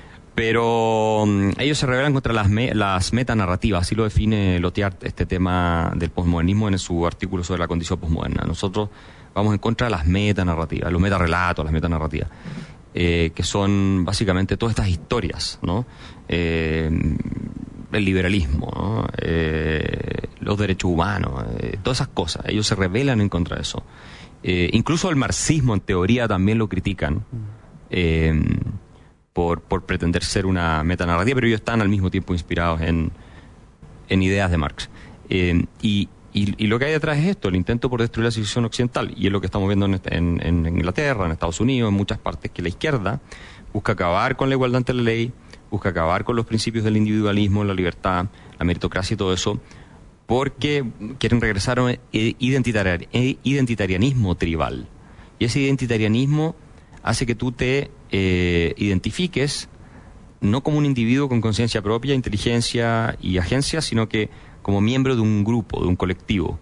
Pero um, ellos se rebelan contra las, me las metanarrativas, así lo define Lotiart, este tema del posmodernismo, en su artículo sobre la condición posmoderna. Nosotros vamos en contra de las metanarrativas, los metarrelatos, las metanarrativas, eh, que son básicamente todas estas historias, ¿no? Eh, el liberalismo, ¿no? eh, los derechos humanos, eh, todas esas cosas. Ellos se rebelan en contra de eso. Eh, incluso el marxismo, en teoría, también lo critican eh, por, por pretender ser una metanarrativa, pero ellos están al mismo tiempo inspirados en, en ideas de Marx. Eh, y, y, y lo que hay detrás es esto, el intento por destruir la civilización occidental, y es lo que estamos viendo en, en, en Inglaterra, en Estados Unidos, en muchas partes, que la izquierda busca acabar con la igualdad ante la ley, busca acabar con los principios del individualismo, la libertad, la meritocracia y todo eso, porque quieren regresar a un identitarian, identitarianismo tribal. Y ese identitarianismo hace que tú te eh, identifiques no como un individuo con conciencia propia, inteligencia y agencia, sino que como miembro de un grupo, de un colectivo,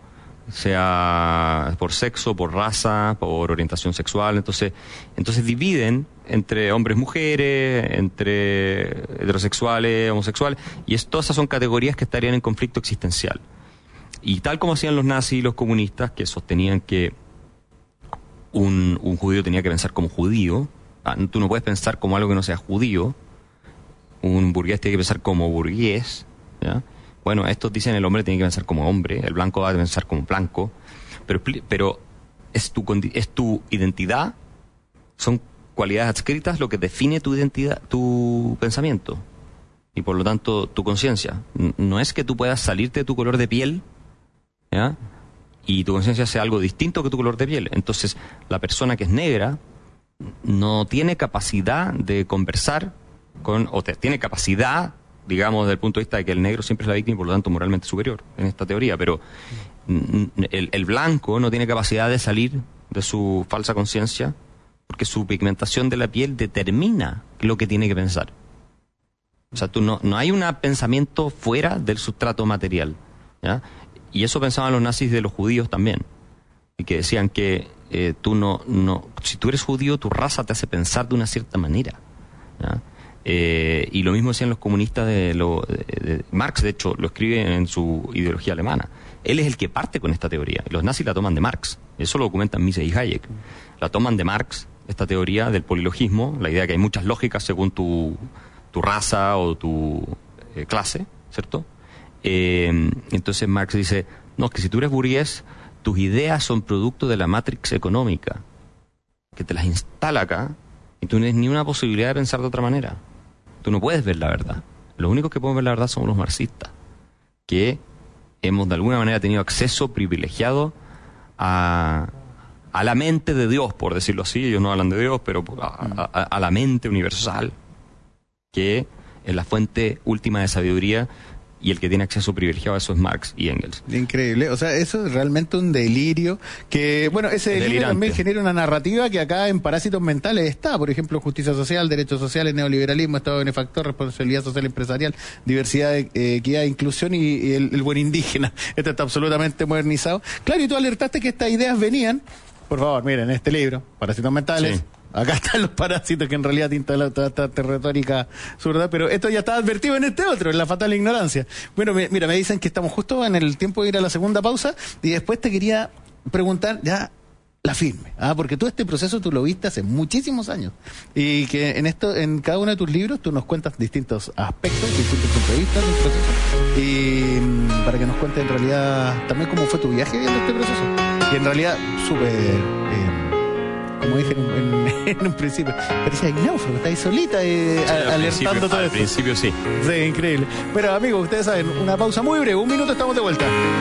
sea por sexo, por raza, por orientación sexual. Entonces, entonces dividen entre hombres, mujeres, entre heterosexuales, homosexuales, y es, todas esas son categorías que estarían en conflicto existencial. Y tal como hacían los nazis y los comunistas, que sostenían que un, un judío tenía que pensar como judío, ah, tú no puedes pensar como algo que no sea judío, un burgués tiene que pensar como burgués, ¿ya? Bueno, estos dicen el hombre tiene que pensar como hombre, el blanco va a pensar como blanco, pero, pero es, tu, es tu identidad, son cualidades adscritas lo que define tu identidad, tu pensamiento, y por lo tanto tu conciencia. No es que tú puedas salirte de tu color de piel, ¿ya? Y tu conciencia sea algo distinto que tu color de piel. Entonces, la persona que es negra no tiene capacidad de conversar con, o te, tiene capacidad, digamos, desde el punto de vista de que el negro siempre es la víctima y por lo tanto moralmente superior en esta teoría, pero el, el blanco no tiene capacidad de salir de su falsa conciencia porque su pigmentación de la piel determina lo que tiene que pensar. O sea, tú no, no hay un pensamiento fuera del sustrato material, ¿ya? Y eso pensaban los nazis de los judíos también, y que decían que eh, tú no, no, si tú eres judío, tu raza te hace pensar de una cierta manera, ¿ya? Eh, y lo mismo decían los comunistas de, lo, de, de Marx, de hecho, lo escribe en su ideología alemana. Él es el que parte con esta teoría. Los nazis la toman de Marx. Eso lo documentan Mises y Hayek. La toman de Marx, esta teoría del polilogismo, la idea que hay muchas lógicas según tu, tu raza o tu eh, clase, ¿cierto? Eh, entonces Marx dice, no, es que si tú eres burgués, tus ideas son producto de la matrix económica, que te las instala acá, y tú no tienes ni una posibilidad de pensar de otra manera. Tú no puedes ver la verdad. Los únicos que podemos ver la verdad somos los marxistas, que hemos de alguna manera tenido acceso privilegiado a, a la mente de Dios, por decirlo así. Ellos no hablan de Dios, pero a, a, a la mente universal, que es la fuente última de sabiduría, y el que tiene acceso privilegiado a eso es Marx y Engels. Increíble, o sea, eso es realmente un delirio que, bueno, ese delirio Delirante. También genera una narrativa que acá en Parásitos Mentales está, por ejemplo, justicia social, derechos sociales, neoliberalismo, Estado benefactor, responsabilidad social empresarial, diversidad, eh, equidad, inclusión y, y el, el buen indígena. Esto está absolutamente modernizado. Claro, y tú alertaste que estas ideas venían, por favor, miren, este libro, Parásitos Mentales. Sí. Acá están los parásitos que en realidad tinta toda esta retórica zurda, pero esto ya está advertido en este otro, en la fatal ignorancia. Bueno, me, mira, me dicen que estamos justo en el tiempo de ir a la segunda pausa y después te quería preguntar ya la firme, ¿ah? Porque todo este proceso tú lo viste hace muchísimos años y que en esto, en cada uno de tus libros tú nos cuentas distintos aspectos, distintos puntos de vista del proceso y para que nos cuentes en realidad también cómo fue tu viaje viendo este proceso. y en realidad súper, eh, como dije en un, en, en un principio, parecía náufrago, está ahí solita eh, Sí, al alertando todo al esto. principio sí. Sí, increíble. Pero amigos, ustedes saben, una pausa muy breve, un minuto, estamos de vuelta.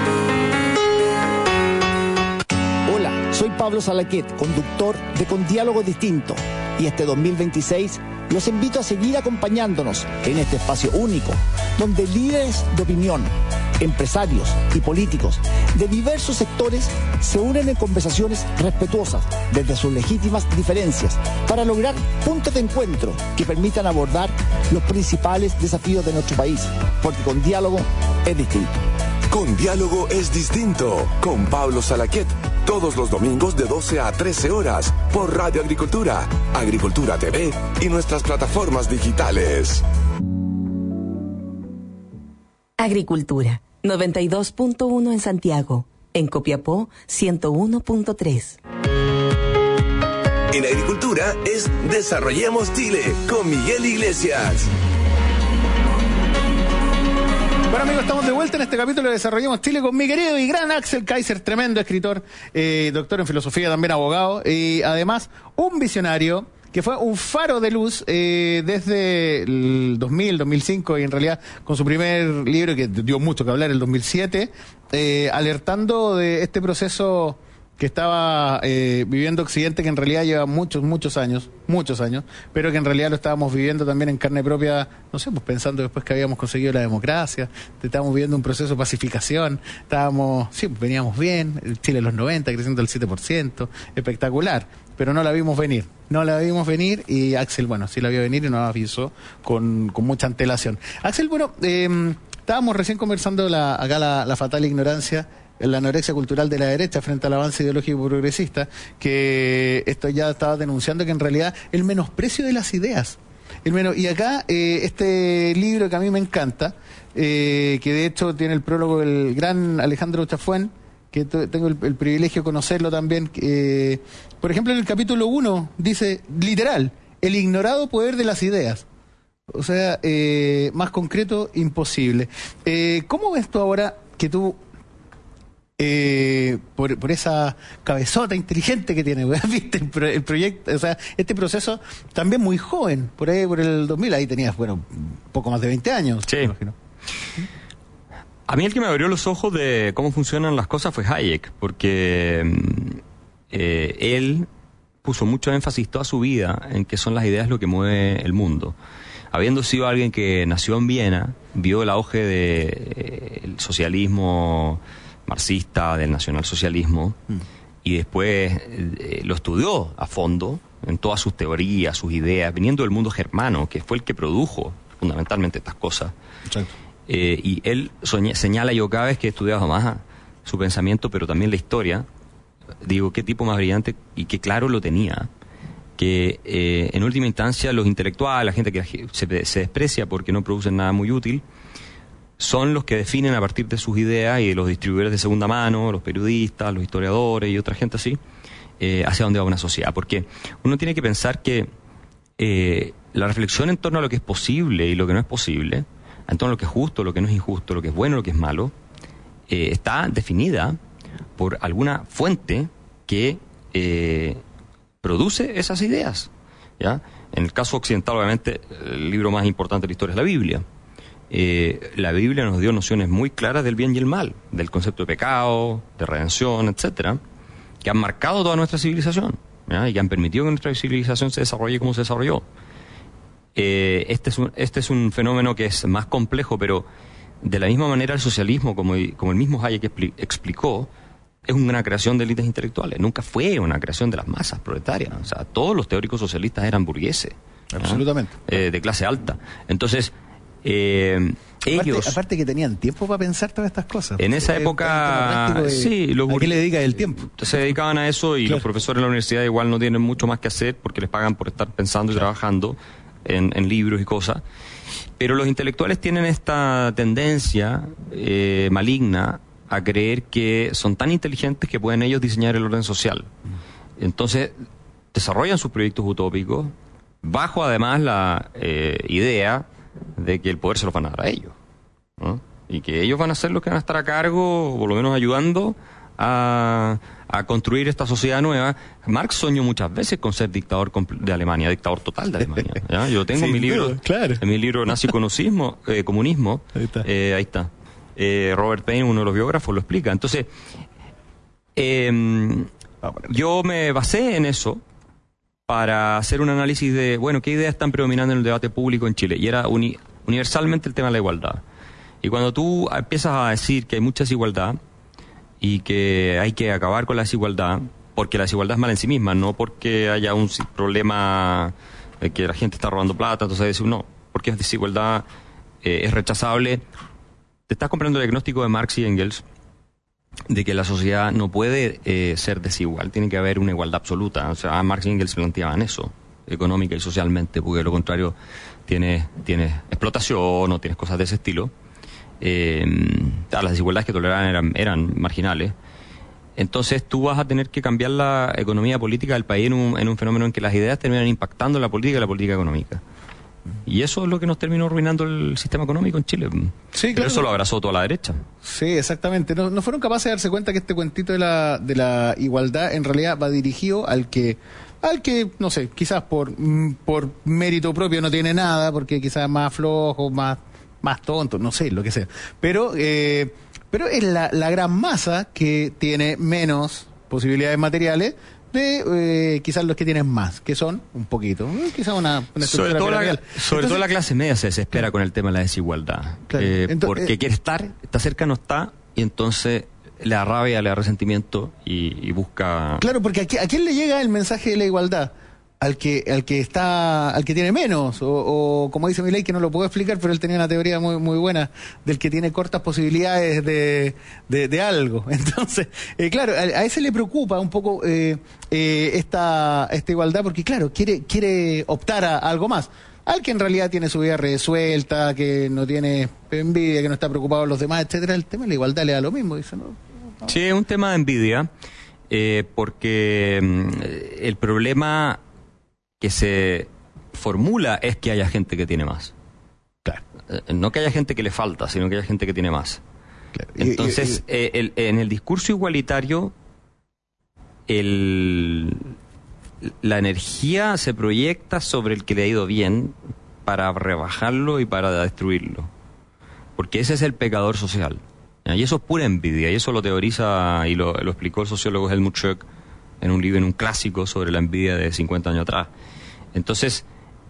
Hola, soy Pablo Salaquet, conductor de Con Diálogo Distinto, y este dos mil veintiséis los invito a seguir acompañándonos en este espacio único, donde líderes de opinión, empresarios y políticos de diversos sectores se unen en conversaciones respetuosas desde sus legítimas diferencias para lograr puntos de encuentro que permitan abordar los principales desafíos de nuestro país, porque con diálogo es distinto. Con Diálogo es distinto, con Pablo Salaquet, todos los domingos de doce a trece horas, por Radio Agricultura, Agricultura T V y nuestras plataformas digitales. Agricultura, noventa y dos punto uno en Santiago, en Copiapó, ciento uno punto tres. En Agricultura es Desarrollemos Chile, con Miguel Iglesias. Bueno amigos, estamos de vuelta en este capítulo de Desarrollemos Chile con mi querido y gran Axel Kaiser, tremendo escritor, eh, doctor en filosofía, también abogado, y además un visionario que fue un faro de luz eh, desde el dos mil, dos mil cinco, y en realidad con su primer libro, que dio mucho que hablar, el dos mil siete, eh, alertando de este proceso que estaba eh, viviendo Occidente, que en realidad lleva muchos, muchos años, muchos años, pero que en realidad lo estábamos viviendo también en carne propia, no sé, pues pensando después que habíamos conseguido la democracia, estábamos viviendo un proceso de pacificación, estábamos, sí, pues veníamos bien, el Chile en los noventa creciendo el siete por ciento, espectacular, pero no la vimos venir, no la vimos venir, y Axel, bueno, sí la vio venir y nos avisó con, con mucha antelación. Axel, bueno, eh, estábamos recién conversando la, acá la, la fatal ignorancia, la anorexia cultural de la derecha frente al avance ideológico progresista, que esto ya estaba denunciando que en realidad el menosprecio de las ideas. El menos, y acá eh, este libro que a mí me encanta, eh, que de hecho tiene el prólogo del gran Alejandro Chafuén, que t- tengo el, el privilegio de conocerlo también. Eh, por ejemplo, en el capítulo uno dice, literal, el ignorado poder de las ideas. O sea, eh, más concreto, imposible. Eh, ¿Cómo ves tú ahora que tú... Eh, por, por esa cabezota inteligente que tiene, viste el, pro, el proyecto, o sea, este proceso también muy joven, por ahí por el dos mil, ahí tenías, bueno, poco más de veinte años, sí. Me imagino. A mí el que me abrió los ojos de cómo funcionan las cosas fue Hayek, porque eh, él puso mucho énfasis toda su vida en que son las ideas lo que mueve el mundo. Habiendo sido alguien que nació en Viena, vio el auge del socialismo marxista, del nacionalsocialismo, mm. y después eh, lo estudió a fondo en todas sus teorías, sus ideas, viniendo del mundo germano, que fue el que produjo fundamentalmente estas cosas. Eh, y él soña, señala, yo cada vez que he estudiado más su pensamiento, pero también la historia, digo, qué tipo más brillante y qué claro lo tenía, que eh, en última instancia los intelectuales, la gente que se, se desprecia porque no producen nada muy útil, son los que definen a partir de sus ideas, y de los distribuidores de segunda mano, los periodistas, los historiadores y otra gente así, eh, hacia dónde va una sociedad. Porque uno tiene que pensar que eh, la reflexión en torno a lo que es posible y lo que no es posible, en torno a lo que es justo, lo que no es injusto, lo que es bueno, lo que es malo, eh, está definida por alguna fuente que eh, produce esas ideas, ¿ya? En el caso occidental, obviamente, el libro más importante de la historia es la Biblia. Eh, la Biblia nos dio nociones muy claras del bien y el mal, del concepto de pecado, de redención, etcétera, que han marcado toda nuestra civilización, ¿ya? Y que han permitido que nuestra civilización se desarrolle como se desarrolló. Eh, este es un, este es un fenómeno que es más complejo, pero de la misma manera el socialismo, como, como el mismo Hayek expli, explicó, es una creación de élites intelectuales, nunca fue una creación de las masas proletarias. O sea, todos los teóricos socialistas eran burgueses, absolutamente, eh, de clase alta. Entonces, Eh, aparte, ellos, aparte que tenían tiempo para pensar todas estas cosas. En esa época, de, sí, los ¿a qué le dedica el tiempo? Se dedicaban a eso, y claro, los profesores de la universidad igual no tienen mucho más que hacer porque les pagan por estar pensando y claro, trabajando en, en libros y cosas. Pero los intelectuales tienen esta tendencia eh, maligna a creer que son tan inteligentes que pueden ellos diseñar el orden social. Entonces, desarrollan sus proyectos utópicos bajo además la eh, idea de que el poder se los van a dar a ellos, ¿no? Y que ellos van a ser los que van a estar a cargo, o por lo menos ayudando a, a construir esta sociedad nueva. Marx soñó muchas veces con ser dictador de Alemania, dictador total de Alemania. ¿ya? Yo tengo en mi libro, duda, claro. en mi libro Nazi-Comunismo, eh, comunismo, ahí está. Eh, ahí está. Eh, Robert Payne, uno de los biógrafos, lo explica. Entonces, eh, yo me basé en eso para hacer un análisis de, bueno, qué ideas están predominando en el debate público en Chile. Y era uni, universalmente el tema de la igualdad. Y cuando tú empiezas a decir que hay mucha desigualdad y que hay que acabar con la desigualdad, porque la desigualdad es mala en sí misma, no porque haya un problema de que la gente está robando plata, entonces decir, no, porque es desigualdad, eh, es rechazable. Te estás comprando el diagnóstico de Marx y Engels de que la sociedad no puede eh, ser desigual, tiene que haber una igualdad absoluta. O sea, Marx y Engels planteaban eso, económica y socialmente, porque de lo contrario tienes, tienes explotación o tienes cosas de ese estilo. Eh, las desigualdades que toleraban eran, eran marginales. Entonces tú vas a tener que cambiar la economía política del país en un, en un fenómeno en que las ideas terminan impactando en la política y la política económica. Y eso es lo que nos terminó arruinando el sistema económico en Chile. Sí, Pero claro. eso lo abrazó toda la derecha. Sí, exactamente. No, no fueron capaces de darse cuenta que este cuentito de la, de la igualdad en realidad va dirigido al que, al que, no sé, quizás por, por mérito propio no tiene nada, porque quizás más flojo, más, más tonto, no sé, lo que sea. Pero, eh, pero es la, la gran masa que tiene menos posibilidades materiales de eh, quizás los que tienen más, que son un poquito, eh, quizás una, una sobre todo, la, sobre Entonces, todo la clase media se desespera con el tema de la desigualdad. Claro. Eh, Entonces, porque eh, quiere estar, está cerca, no está, y entonces le da rabia, le da resentimiento y, y busca... Claro, porque ¿a, qui- a quién le llega el mensaje de la igualdad? Al que al que está al que tiene menos o, o como dice Milei, que no lo puedo explicar, pero él tenía una teoría muy muy buena del que tiene cortas posibilidades de, de, de algo. Entonces, eh, claro, a, a ese le preocupa un poco eh, eh, esta esta igualdad, porque claro, quiere quiere optar a, a algo más. Al que en realidad tiene su vida resuelta, que no tiene envidia, que no está preocupado por los demás, etcétera, el tema de la igualdad le da lo mismo, dice, ¿no? No. Sí, es un tema de envidia, eh, porque mm, el problema que se formula es que haya gente que tiene más. Claro. Eh, no que haya gente que le falta, sino que haya gente que tiene más. Claro. Y- Entonces, y- eh, el- en el discurso igualitario, el, la energía se proyecta sobre el que le ha ido bien para rebajarlo y para destruirlo. Porque ese es el pecador social. ¿ya? Y eso es pura envidia, y eso lo teoriza y lo, lo explicó el sociólogo Helmut Schrock en un libro, en un clásico sobre la envidia de cincuenta años atrás. Entonces,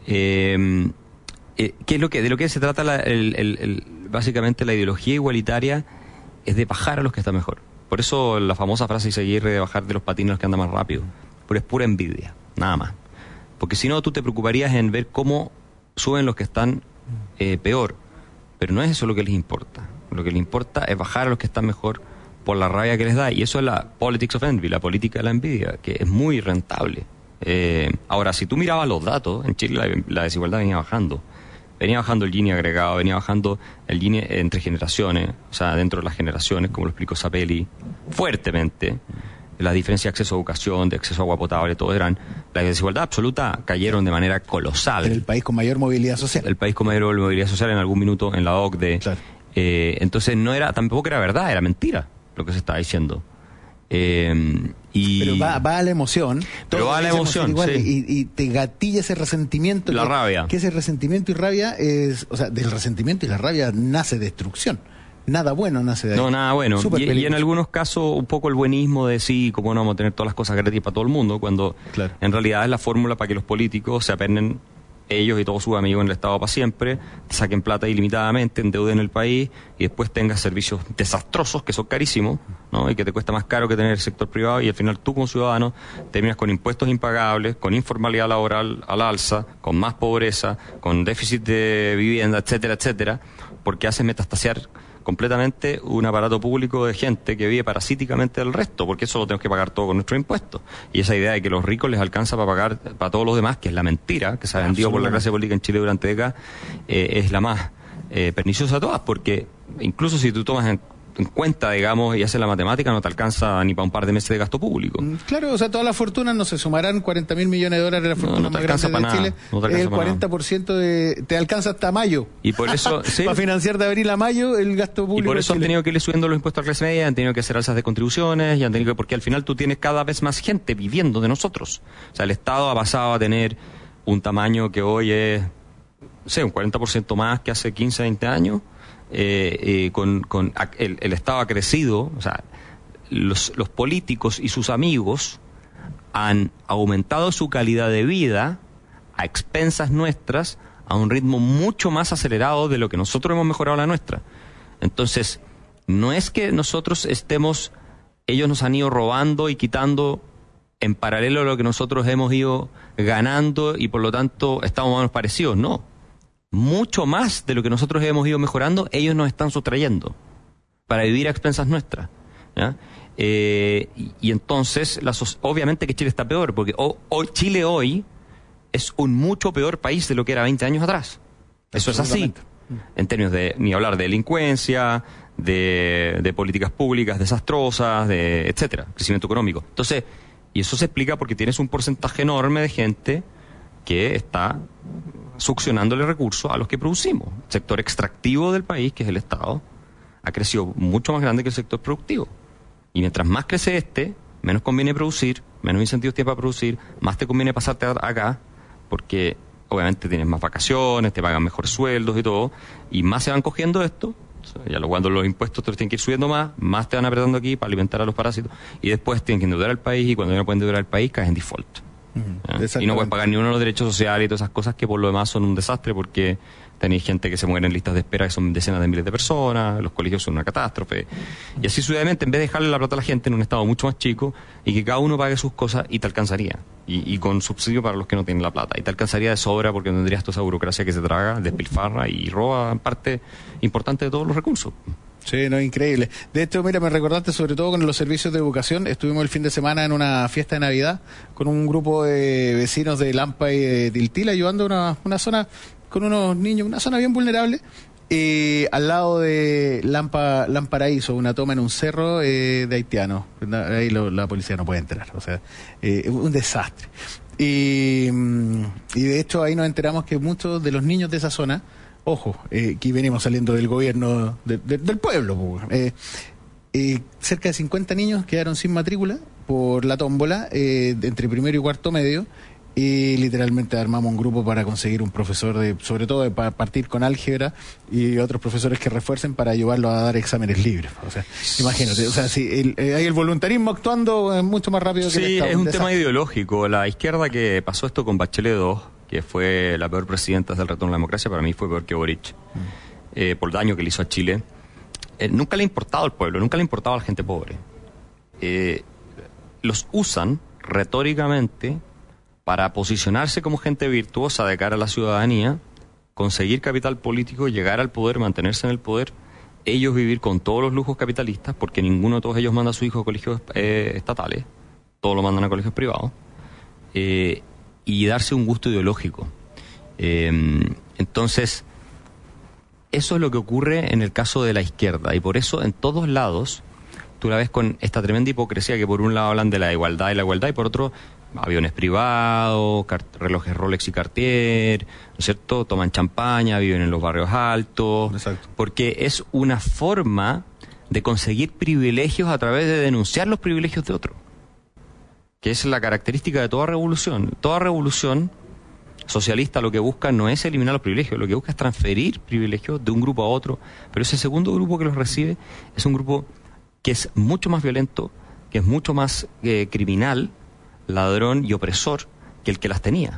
eh, eh, ¿qué es lo que, de lo que se trata la, el, el, el, básicamente la ideología igualitaria? Es de bajar a los que están mejor. Por eso la famosa frase de Izaguirre de bajar de los patines a los que andan más rápido. Pero es pura envidia, nada más. Porque si no, tú te preocuparías en ver cómo suben los que están eh, peor. Pero no es eso lo que les importa. Lo que les importa es bajar a los que están mejor por la rabia que les da. Y eso es la politics of envy, la política de la envidia, que es muy rentable. Eh, ahora, si tú mirabas los datos, en Chile la, la desigualdad venía bajando. Venía bajando el Gini agregado, venía bajando el Gini entre generaciones, o sea, dentro de las generaciones, como lo explicó Sapelli, fuertemente. La diferencia de acceso a educación, de acceso a agua potable, todo eran... La desigualdad absoluta cayeron de manera colosal. en el país con mayor movilidad social. El país con mayor movilidad social en algún minuto en la O C D E. Claro. Eh, entonces no era, tampoco era verdad, era mentira lo que se estaba diciendo. Eh, y Pero va, va a la emoción. Pero todos va a la deberíamos ser emoción, iguales, sí. y, y te gatilla ese resentimiento. La que, rabia. Que ese resentimiento y rabia es... O sea, del resentimiento y la rabia nace destrucción. Nada bueno nace de ahí. No, nada bueno. Súper Y, y en peligroso. algunos casos un poco el buenismo de sí, como no vamos a tener todas las cosas gratis para todo el mundo, cuando Claro. en realidad es la fórmula para que los políticos se apernen ellos y todos sus amigos en el Estado para siempre, saquen plata ilimitadamente, endeuden el país y después tengas servicios desastrosos que son carísimos, ¿no? Y que te cuesta más caro que tener el sector privado, y al final tú como ciudadano terminas con impuestos impagables, con informalidad laboral al alza, con más pobreza, con déficit de vivienda, etcétera, etcétera, porque haces metastasear completamente un aparato público de gente que vive parasíticamente del resto, porque eso lo tenemos que pagar todo con nuestros impuestos. Y esa idea de que los ricos les alcanza para pagar para todos los demás, que es la mentira, que se ha vendido por la clase política en Chile durante décadas, eh, es la más eh, perniciosa de todas, porque incluso si tú tomas en, en cuenta, digamos, y haces la matemática, no te alcanza ni para un par de meses de gasto público. Claro, o sea, todas las fortunas no se sumarán cuarenta mil millones de dólares de la fortuna no, no más grande de nada, Chile. No es el cuarenta por ciento de... Te alcanza hasta mayo. Y por eso... sí, para financiar de abril a mayo el gasto público. Y por eso han tenido que irle subiendo los impuestos a clase media, han tenido que hacer alzas de contribuciones, y han tenido que, porque al final tú tienes cada vez más gente viviendo de nosotros. O sea, el Estado ha pasado a tener un tamaño que hoy es, no sé, un cuarenta por ciento más que hace quince, veinte años. Eh, eh, con, con el, el Estado ha crecido, o sea, los, los políticos y sus amigos han aumentado su calidad de vida a expensas nuestras a un ritmo mucho más acelerado de lo que nosotros hemos mejorado la nuestra. Entonces, no es que nosotros estemos, ellos nos han ido robando y quitando en paralelo a lo que nosotros hemos ido ganando y por lo tanto estamos más o menos parecidos, no. Mucho más de lo que nosotros hemos ido mejorando, ellos nos están sustrayendo para vivir a expensas nuestras, ¿ya? Eh, y, y entonces, la, obviamente que Chile está peor, porque o, o Chile hoy es un mucho peor país de lo que era veinte años atrás. Eso es así. En términos de, ni hablar de delincuencia, de, de políticas públicas desastrosas, de etcétera, crecimiento económico. Entonces, y eso se explica porque tienes un porcentaje enorme de gente que está succionándole recursos a los que producimos. El sector extractivo del país, que es el Estado, ha crecido mucho más grande que el sector productivo. Y mientras más crece este, menos conviene producir, menos incentivos tienes para producir, más te conviene pasarte acá, porque obviamente tienes más vacaciones, te pagan mejores sueldos y todo, y más se van cogiendo esto, ya lo, cuando los impuestos te los tienen que ir subiendo más, más te van apretando aquí para alimentar a los parásitos, y después tienen que endeudar al país, y cuando no pueden endeudar al país, caes en default. Uh-huh. Y no puedes pagar ni uno de los derechos sociales y todas esas cosas que por lo demás son un desastre porque tenéis gente que se muere en listas de espera que son decenas de miles de personas, los colegios son una catástrofe. Y así sucesivamente, en vez de dejarle la plata a la gente en un estado mucho más chico y que cada uno pague sus cosas y te alcanzaría. Y, y con subsidio para los que no tienen la plata. Y te alcanzaría de sobra porque no tendrías toda esa burocracia que se traga, despilfarra y roba parte importante de todos los recursos. Sí, no, increíble. De hecho, mira, me recordaste sobre todo con los servicios de educación. Estuvimos el fin de semana en una fiesta de Navidad con un grupo de vecinos de Lampa y de Tiltil ayudando a una, una zona con unos niños, una zona bien vulnerable, eh, al lado de Lampa, Lamparaíso, una toma en un cerro eh, de haitianos. Ahí lo, la policía no puede entrar, o sea, eh, un desastre. Y, y de hecho ahí nos enteramos que muchos de los niños de esa zona, ojo, eh, aquí venimos saliendo del gobierno de, de, del pueblo, eh, eh, cerca de cincuenta niños quedaron sin matrícula por la tómbola eh, entre primero y cuarto medio, y literalmente armamos un grupo para conseguir un profesor, de, sobre todo de, para partir con álgebra, y otros profesores que refuercen para ayudarlos a dar exámenes libres. O sea, imagínate, o sea, si el, eh, hay el voluntarismo actuando mucho más rápido que el Estado. Sí, es un tema ideológico. La izquierda que pasó esto con Bachelet dos, que fue la peor presidenta desde el retorno a la democracia, para mí fue peor que Boric, mm. eh, por el daño que le hizo a Chile. Eh, nunca le ha importado al pueblo, nunca le ha importado a la gente pobre. Eh, los usan retóricamente para posicionarse como gente virtuosa de cara a la ciudadanía, conseguir capital político, llegar al poder, mantenerse en el poder, ellos vivir con todos los lujos capitalistas, porque ninguno de todos ellos manda a su hijo a colegios eh, estatales, todos lo mandan a colegios privados, eh, y darse un gusto ideológico. Eh, entonces, eso es lo que ocurre en el caso de la izquierda, y por eso en todos lados tú la ves con esta tremenda hipocresía, que por un lado hablan de la igualdad y la igualdad, y por otro aviones privados, relojes Rolex y Cartier, ¿no es cierto? Toman champaña, viven en los barrios altos. Exacto. Porque es una forma de conseguir privilegios a través de denunciar los privilegios de otro, que es la característica de toda revolución. Toda revolución socialista lo que busca no es eliminar los privilegios, lo que busca es transferir privilegios de un grupo a otro, pero ese segundo grupo que los recibe es un grupo que es mucho más violento, que es mucho más eh, criminal, ladrón y opresor que el que las tenía.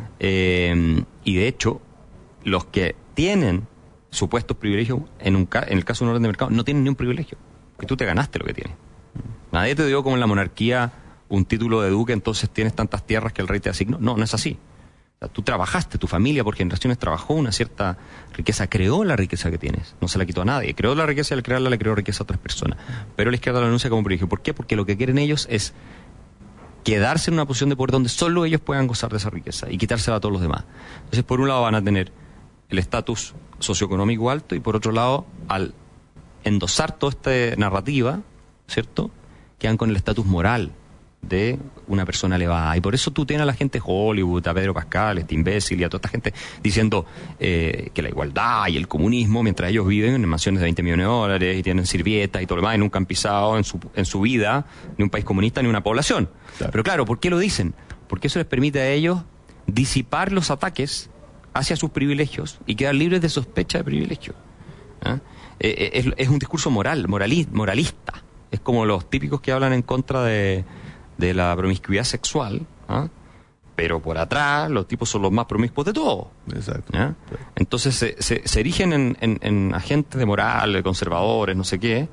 Eh, y de hecho, los que tienen supuestos privilegios, en, un ca en el caso de un orden de mercado, no tienen ni un privilegio, porque tú te ganaste lo que tienes. Nadie te dio como en la monarquía un título de duque, entonces tienes tantas tierras que el rey te asignó. No, no es así. O sea, tú trabajaste, tu familia por generaciones trabajó una cierta riqueza, creó la riqueza que tienes, no se la quitó a nadie, creó la riqueza y al crearla le creó riqueza a otras personas. Pero la izquierda lo anuncia como privilegio. ¿Por qué? Porque lo que quieren ellos es quedarse en una posición de poder donde solo ellos puedan gozar de esa riqueza y quitársela a todos los demás. Entonces, por un lado van a tener el estatus socioeconómico alto y por otro lado, al endosar toda esta narrativa, ¿cierto?, quedan con el estatus moral de una persona elevada. Y por eso tú tienes a la gente de Hollywood, a Pedro Pascal, este imbécil y a toda esta gente diciendo eh, que la igualdad y el comunismo, mientras ellos viven en mansiones de veinte millones de dólares y tienen sirvietas y todo lo demás, y nunca han pisado en su, en su vida ni un país comunista ni una población. Claro. Pero claro, ¿por qué lo dicen? Porque eso les permite a ellos disipar los ataques hacia sus privilegios y quedar libres de sospecha de privilegio. ¿Ah? Eh, es, es un discurso moral, morali, moralista. Es como los típicos que hablan en contra de, de la promiscuidad sexual, ¿ah? Pero por atrás los tipos son los más promiscuos de todos. Exacto. ¿Ah? Entonces se, se, se erigen en, en, en agentes de moral, de conservadores, no sé qué,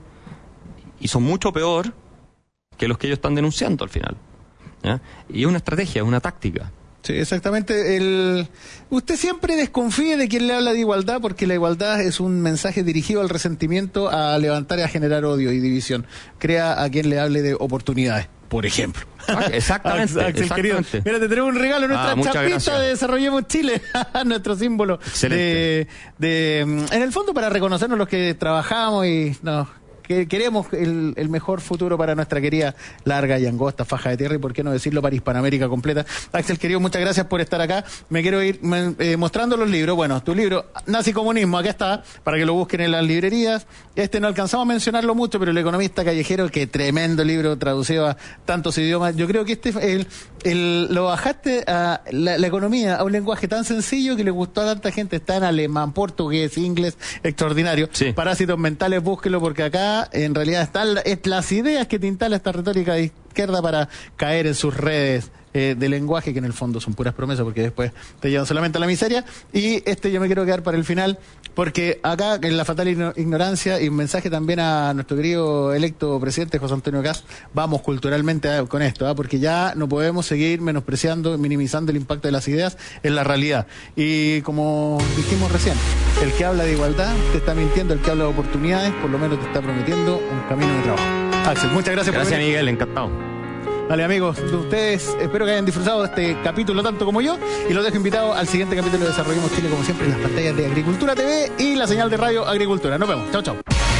y son mucho peor que los que ellos están denunciando al final. ¿Ah? Y es una estrategia, es una táctica. Sí, exactamente. El... Usted siempre desconfíe de quien le habla de igualdad, porque la igualdad es un mensaje dirigido al resentimiento, a levantar y a generar odio y división. Crea a quien le hable de oportunidades, por ejemplo. Ah, exactamente, Axel, exactamente. Querido. Mira, te tenemos un regalo, nuestra ah, chapita gracias. de Desarrollemos Chile, nuestro símbolo. Excelente. De, de, en el fondo, para reconocernos los que trabajamos y nos... que queremos el, el mejor futuro para nuestra querida larga y angosta faja de tierra, y por qué no decirlo, para Hispanoamérica completa. Axel, querido, muchas gracias por estar acá. Me quiero ir me, eh, mostrando los libros. Bueno, tu libro, Nazi Comunismo, acá está, para que lo busquen en las librerías. Este no alcanzamos a mencionarlo mucho, pero El economista callejero, qué tremendo libro, traducido a tantos idiomas. Yo creo que este el, el, lo bajaste a la, la economía a un lenguaje tan sencillo que le gustó a tanta gente. Está en alemán, portugués, inglés, extraordinario. Sí. Parásitos mentales, búsquelo, porque acá en realidad están las ideas que te instala esta retórica de izquierda para caer en sus redes eh, de lenguaje, que en el fondo son puras promesas, porque después te llevan solamente a la miseria. Y este yo me quiero quedar para el final, porque acá en la fatal ignorancia, y un mensaje también a nuestro querido electo presidente José Antonio Kast, vamos culturalmente a, con esto, ¿eh? Porque ya no podemos seguir menospreciando, minimizando el impacto de las ideas en la realidad. Y como dijimos recién, el que habla de igualdad te está mintiendo, el que habla de oportunidades por lo menos te está prometiendo un camino de trabajo. Axel, muchas gracias, Gracias, por venir. Miguel, encantado. Vale, amigos, ustedes espero que hayan disfrutado de este capítulo tanto como yo, y los dejo invitados al siguiente capítulo de Desarrollemos Chile, como siempre, en las pantallas de Agricultura T V y la señal de radio Agricultura. Nos vemos. Chao, chao.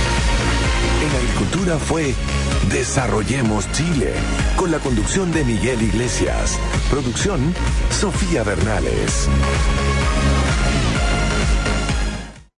En Agricultura fue Desarrollemos Chile, con la conducción de Miguel Iglesias. Producción, Sofía Bernales.